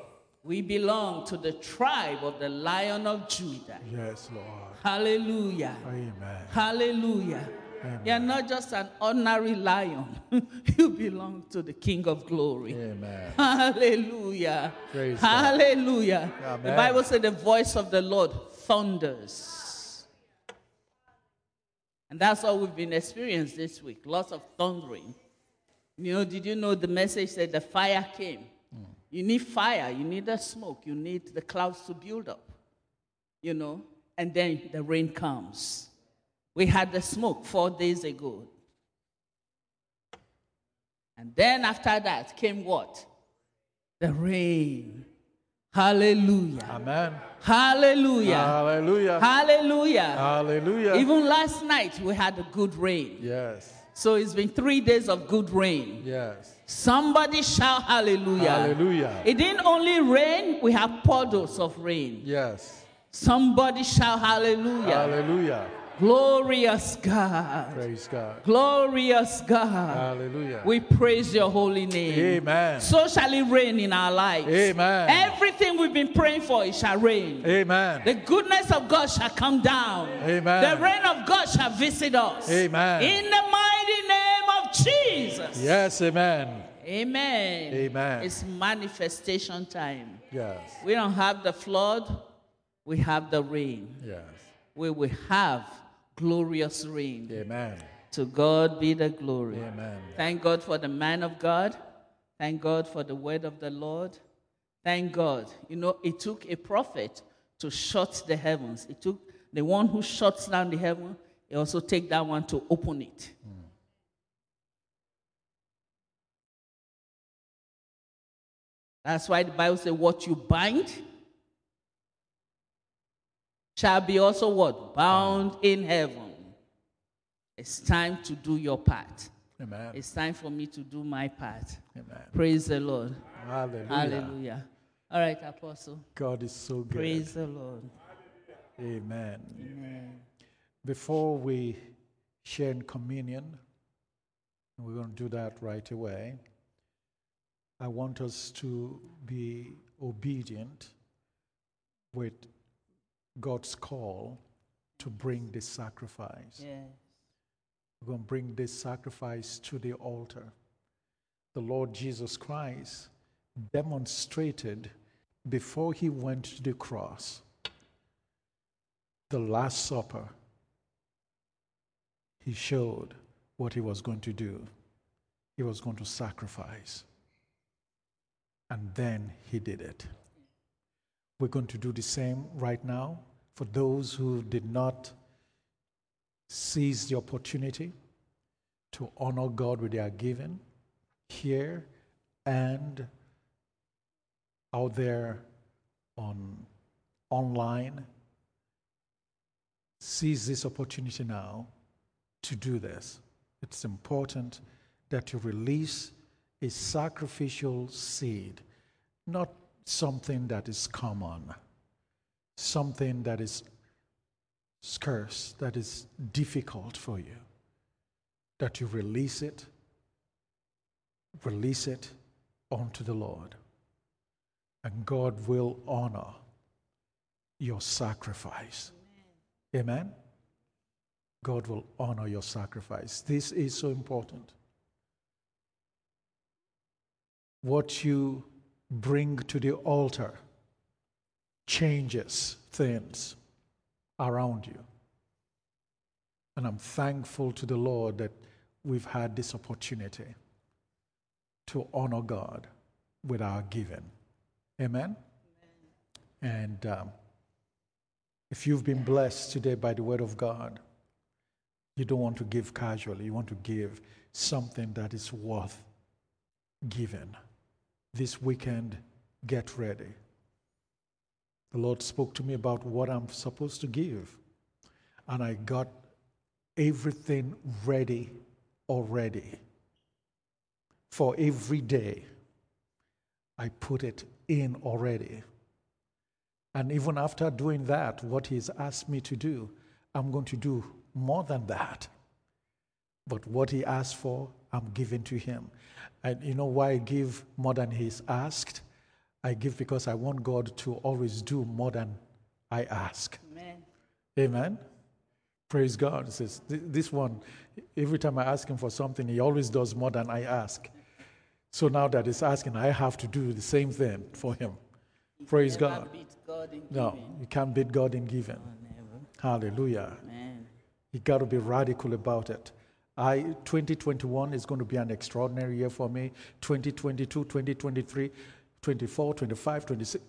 We belong to the tribe of the Lion of Judah. Yes, Lord. Hallelujah. Amen. Hallelujah. Amen. You're not just an ordinary lion. You belong to the King of Glory. Amen. Hallelujah. Praise God. Hallelujah. Amen. The Bible said the voice of the Lord thunders. And that's all we've been experiencing this week. Lots of thundering. You know, did you know the message said the fire came? Mm. You need fire. You need the smoke. You need the clouds to build up. You know, and then the rain comes. We had the smoke four days ago. And then after that came what? The rain. Hallelujah. Amen. Hallelujah. Hallelujah. Hallelujah. Hallelujah. Even last night we had a good rain. Yes. So it's been three days of good rain. Yes. Somebody shout hallelujah. Hallelujah. It didn't only rain, we have puddles of rain. Yes. Somebody shout hallelujah. Hallelujah. Glorious God. Praise God. Glorious God. Hallelujah. We praise your holy name. Amen. So shall it rain in our lives. Amen. Everything we've been praying for, it shall rain. Amen. The goodness of God shall come down. Amen. The rain of God shall visit us. Amen. In the mighty name of Jesus. Yes, amen. Amen. Amen. It's manifestation time. Yes. We don't have the flood, we have the rain. Yes. We will have glorious rain. Amen. To God be the glory. Amen. Thank God for the man of God. Thank God for the word of the Lord. Thank God. You know, it took a prophet to shut the heavens. It took the one who shuts down the heaven, he also take that one to open it. Mm. That's why the Bible says, what you bind shall be also what? Bound in heaven. It's time to do your part. Amen. It's time for me to do my part. Amen. Praise the Lord. Hallelujah. Hallelujah. All right, Apostle. God is so good. Praise the Lord. Amen. Amen. Before we share in communion, and we're going to do that right away, I want us to be obedient with God's call to bring this sacrifice. Yes. We're going to bring this sacrifice to the altar. The Lord Jesus Christ demonstrated before he went to the cross, the Last Supper, he showed what he was going to do. He was going to sacrifice. And then he did it. We're going to do the same right now for those who did not seize the opportunity to honor God with their giving here and out there on online. Seize this opportunity now to do this. It's important that you release a sacrificial seed, not something that is common, something that is scarce, that is difficult for you, that you release it, release it unto the Lord. And God will honor your sacrifice. Amen. Amen? God will honor your sacrifice. This is so important. What you bring to the altar changes things around you. And I'm thankful to the Lord that we've had this opportunity to honor God with our giving. Amen? Amen. And um, if you've been blessed today by the word of God, you don't want to give casually. You want to give something that is worth giving. This weekend, get ready. The Lord spoke to me about what I'm supposed to give. And I got everything ready already. For every day, I put it in already. And even after doing that, what He's asked me to do, I'm going to do more than that. But what He asked for, I'm giving to Him. And you know why I give more than He's asked? I give because I want God to always do more than I ask. Amen. Amen. Praise God. It says, this one, every time I ask Him for something, He always does more than I ask. So now that He's asking, I have to do the same thing for Him. You Praise never God. Beat God in No, giving. you can't beat God in giving. Oh, Hallelujah. Amen. You got to be radical about it. I twenty twenty-one is going to be an extraordinary year for me. twenty twenty-two, twenty twenty-three, twenty-four, twenty-five, twenty-six.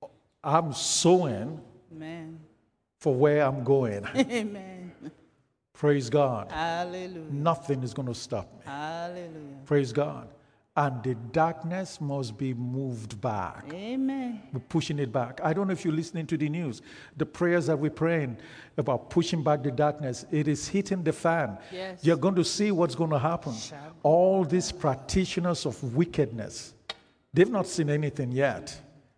I'm sowing Amen. for where I'm going. Amen. Praise God. Hallelujah. Nothing is going to stop me. Hallelujah. Praise God. And the darkness must be moved back. Amen. We're pushing it back. I don't know if you're listening to the news. The prayers that we're praying about pushing back the darkness, it is hitting the fan. Yes. You're going to see what's going to happen. All these practitioners of wickedness, they've not seen anything yet.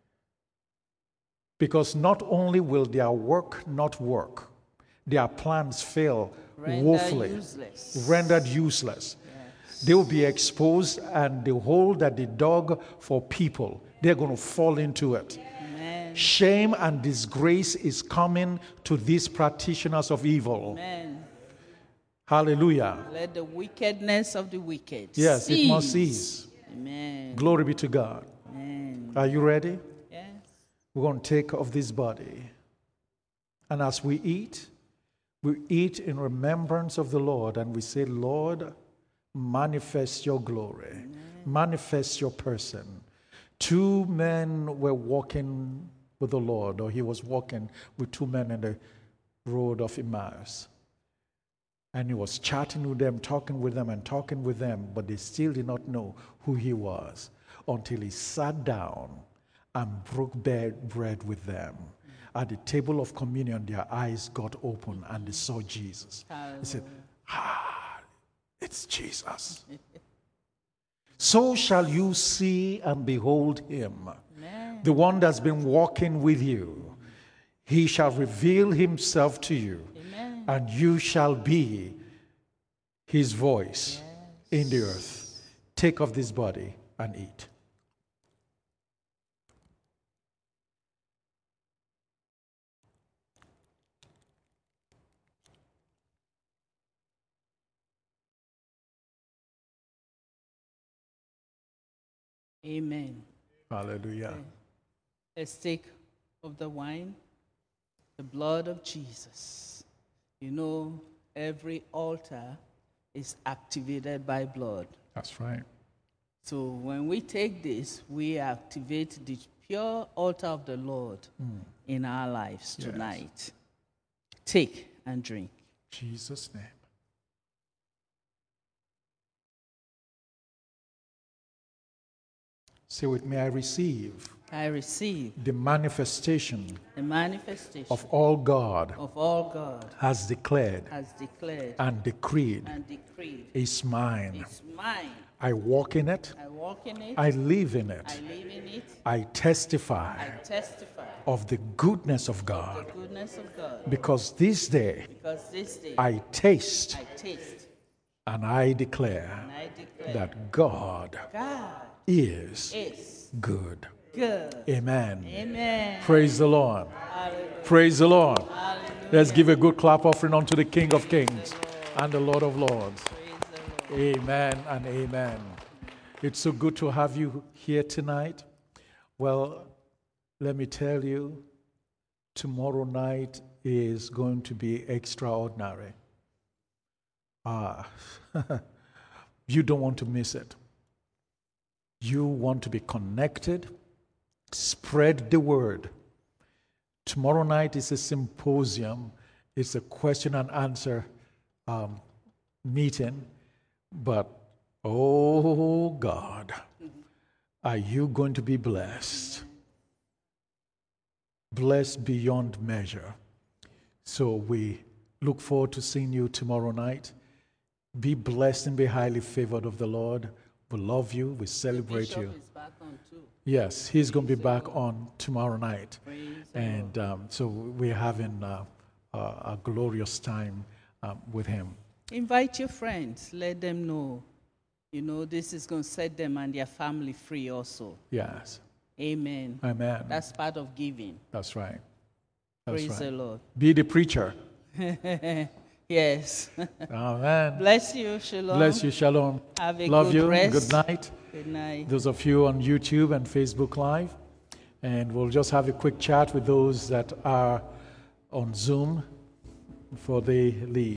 Because not only will their work not work, their plans fail Rendered woefully, useless. rendered useless. They will be exposed, and the hole that they dug for people, they're going to fall into it. Amen. Shame and disgrace is coming to these practitioners of evil. Amen. Hallelujah. Let the wickedness of the wicked Yes, cease. it must cease. Amen. Glory be to God. Amen. Are you ready? Yes. We're going to take of this body. And as we eat, we eat in remembrance of the Lord, and we say, Lord, manifest your glory. Amen. Manifest your person. Two men were walking with the Lord, or he was walking with two men in the road of Emmaus. And he was chatting with them, talking with them, and talking with them, but they still did not know who he was until he sat down and broke bread with them. At the table of communion, their eyes got open and they saw Jesus. Hallelujah. They said, ah, it's Jesus. So shall you see and behold him. Amen. The one that's been walking with you. He shall reveal himself to you. Amen. And you shall be his voice, yes, in the earth. Take of this body and eat. Amen. Hallelujah. Okay. Let's take of the wine, the blood of Jesus. You know, every altar is activated by blood. That's right. So when we take this, we activate the pure altar of the Lord mm. in our lives yes. tonight. Take and drink. In Jesus' name. Say with me, I receive. I receive the manifestation, the manifestation of all God, of all God has declared, has declared and decreed, and decreed is mine. Is mine. I walk in it. I walk in it. I live in it. I live in it. I testify. I testify of the goodness of God. Of the goodness of God. Because this day, because this day I taste, I taste, and I declare, and I declare that God, God is, is good. Good. Amen. Amen. Praise the Lord. Hallelujah. Praise the Lord. Hallelujah. Let's give a good clap offering unto the King of Kings the and the Lord of Lords. Lord. Amen and amen. It's so good to have you here tonight. Well, let me tell you, tomorrow night is going to be extraordinary. Ah, you don't want to miss it. You want to be connected. Spread the word. Tomorrow night is a symposium. It's a question and answer um, meeting. But, oh God, are you going to be blessed? Blessed beyond measure. So we look forward to seeing you tomorrow night. Be blessed and be highly favored of the Lord. We love you. We celebrate the bishop you. Is back on too. Yes, he's going to be back on tomorrow night. Praise and um, so we're having uh, a, a glorious time um, with him. Invite your friends. Let them know. You know, this is going to set them and their family free also. Yes. Amen. Amen. That's part of giving. That's right. That's Praise right. the Lord. Be the preacher. Yes. Amen. Bless you. Shalom. Bless you. Shalom. Have a Love good you. rest. Good night. Good night. Those of you on YouTube and Facebook Live. And we'll just have a quick chat with those that are on Zoom before they leave.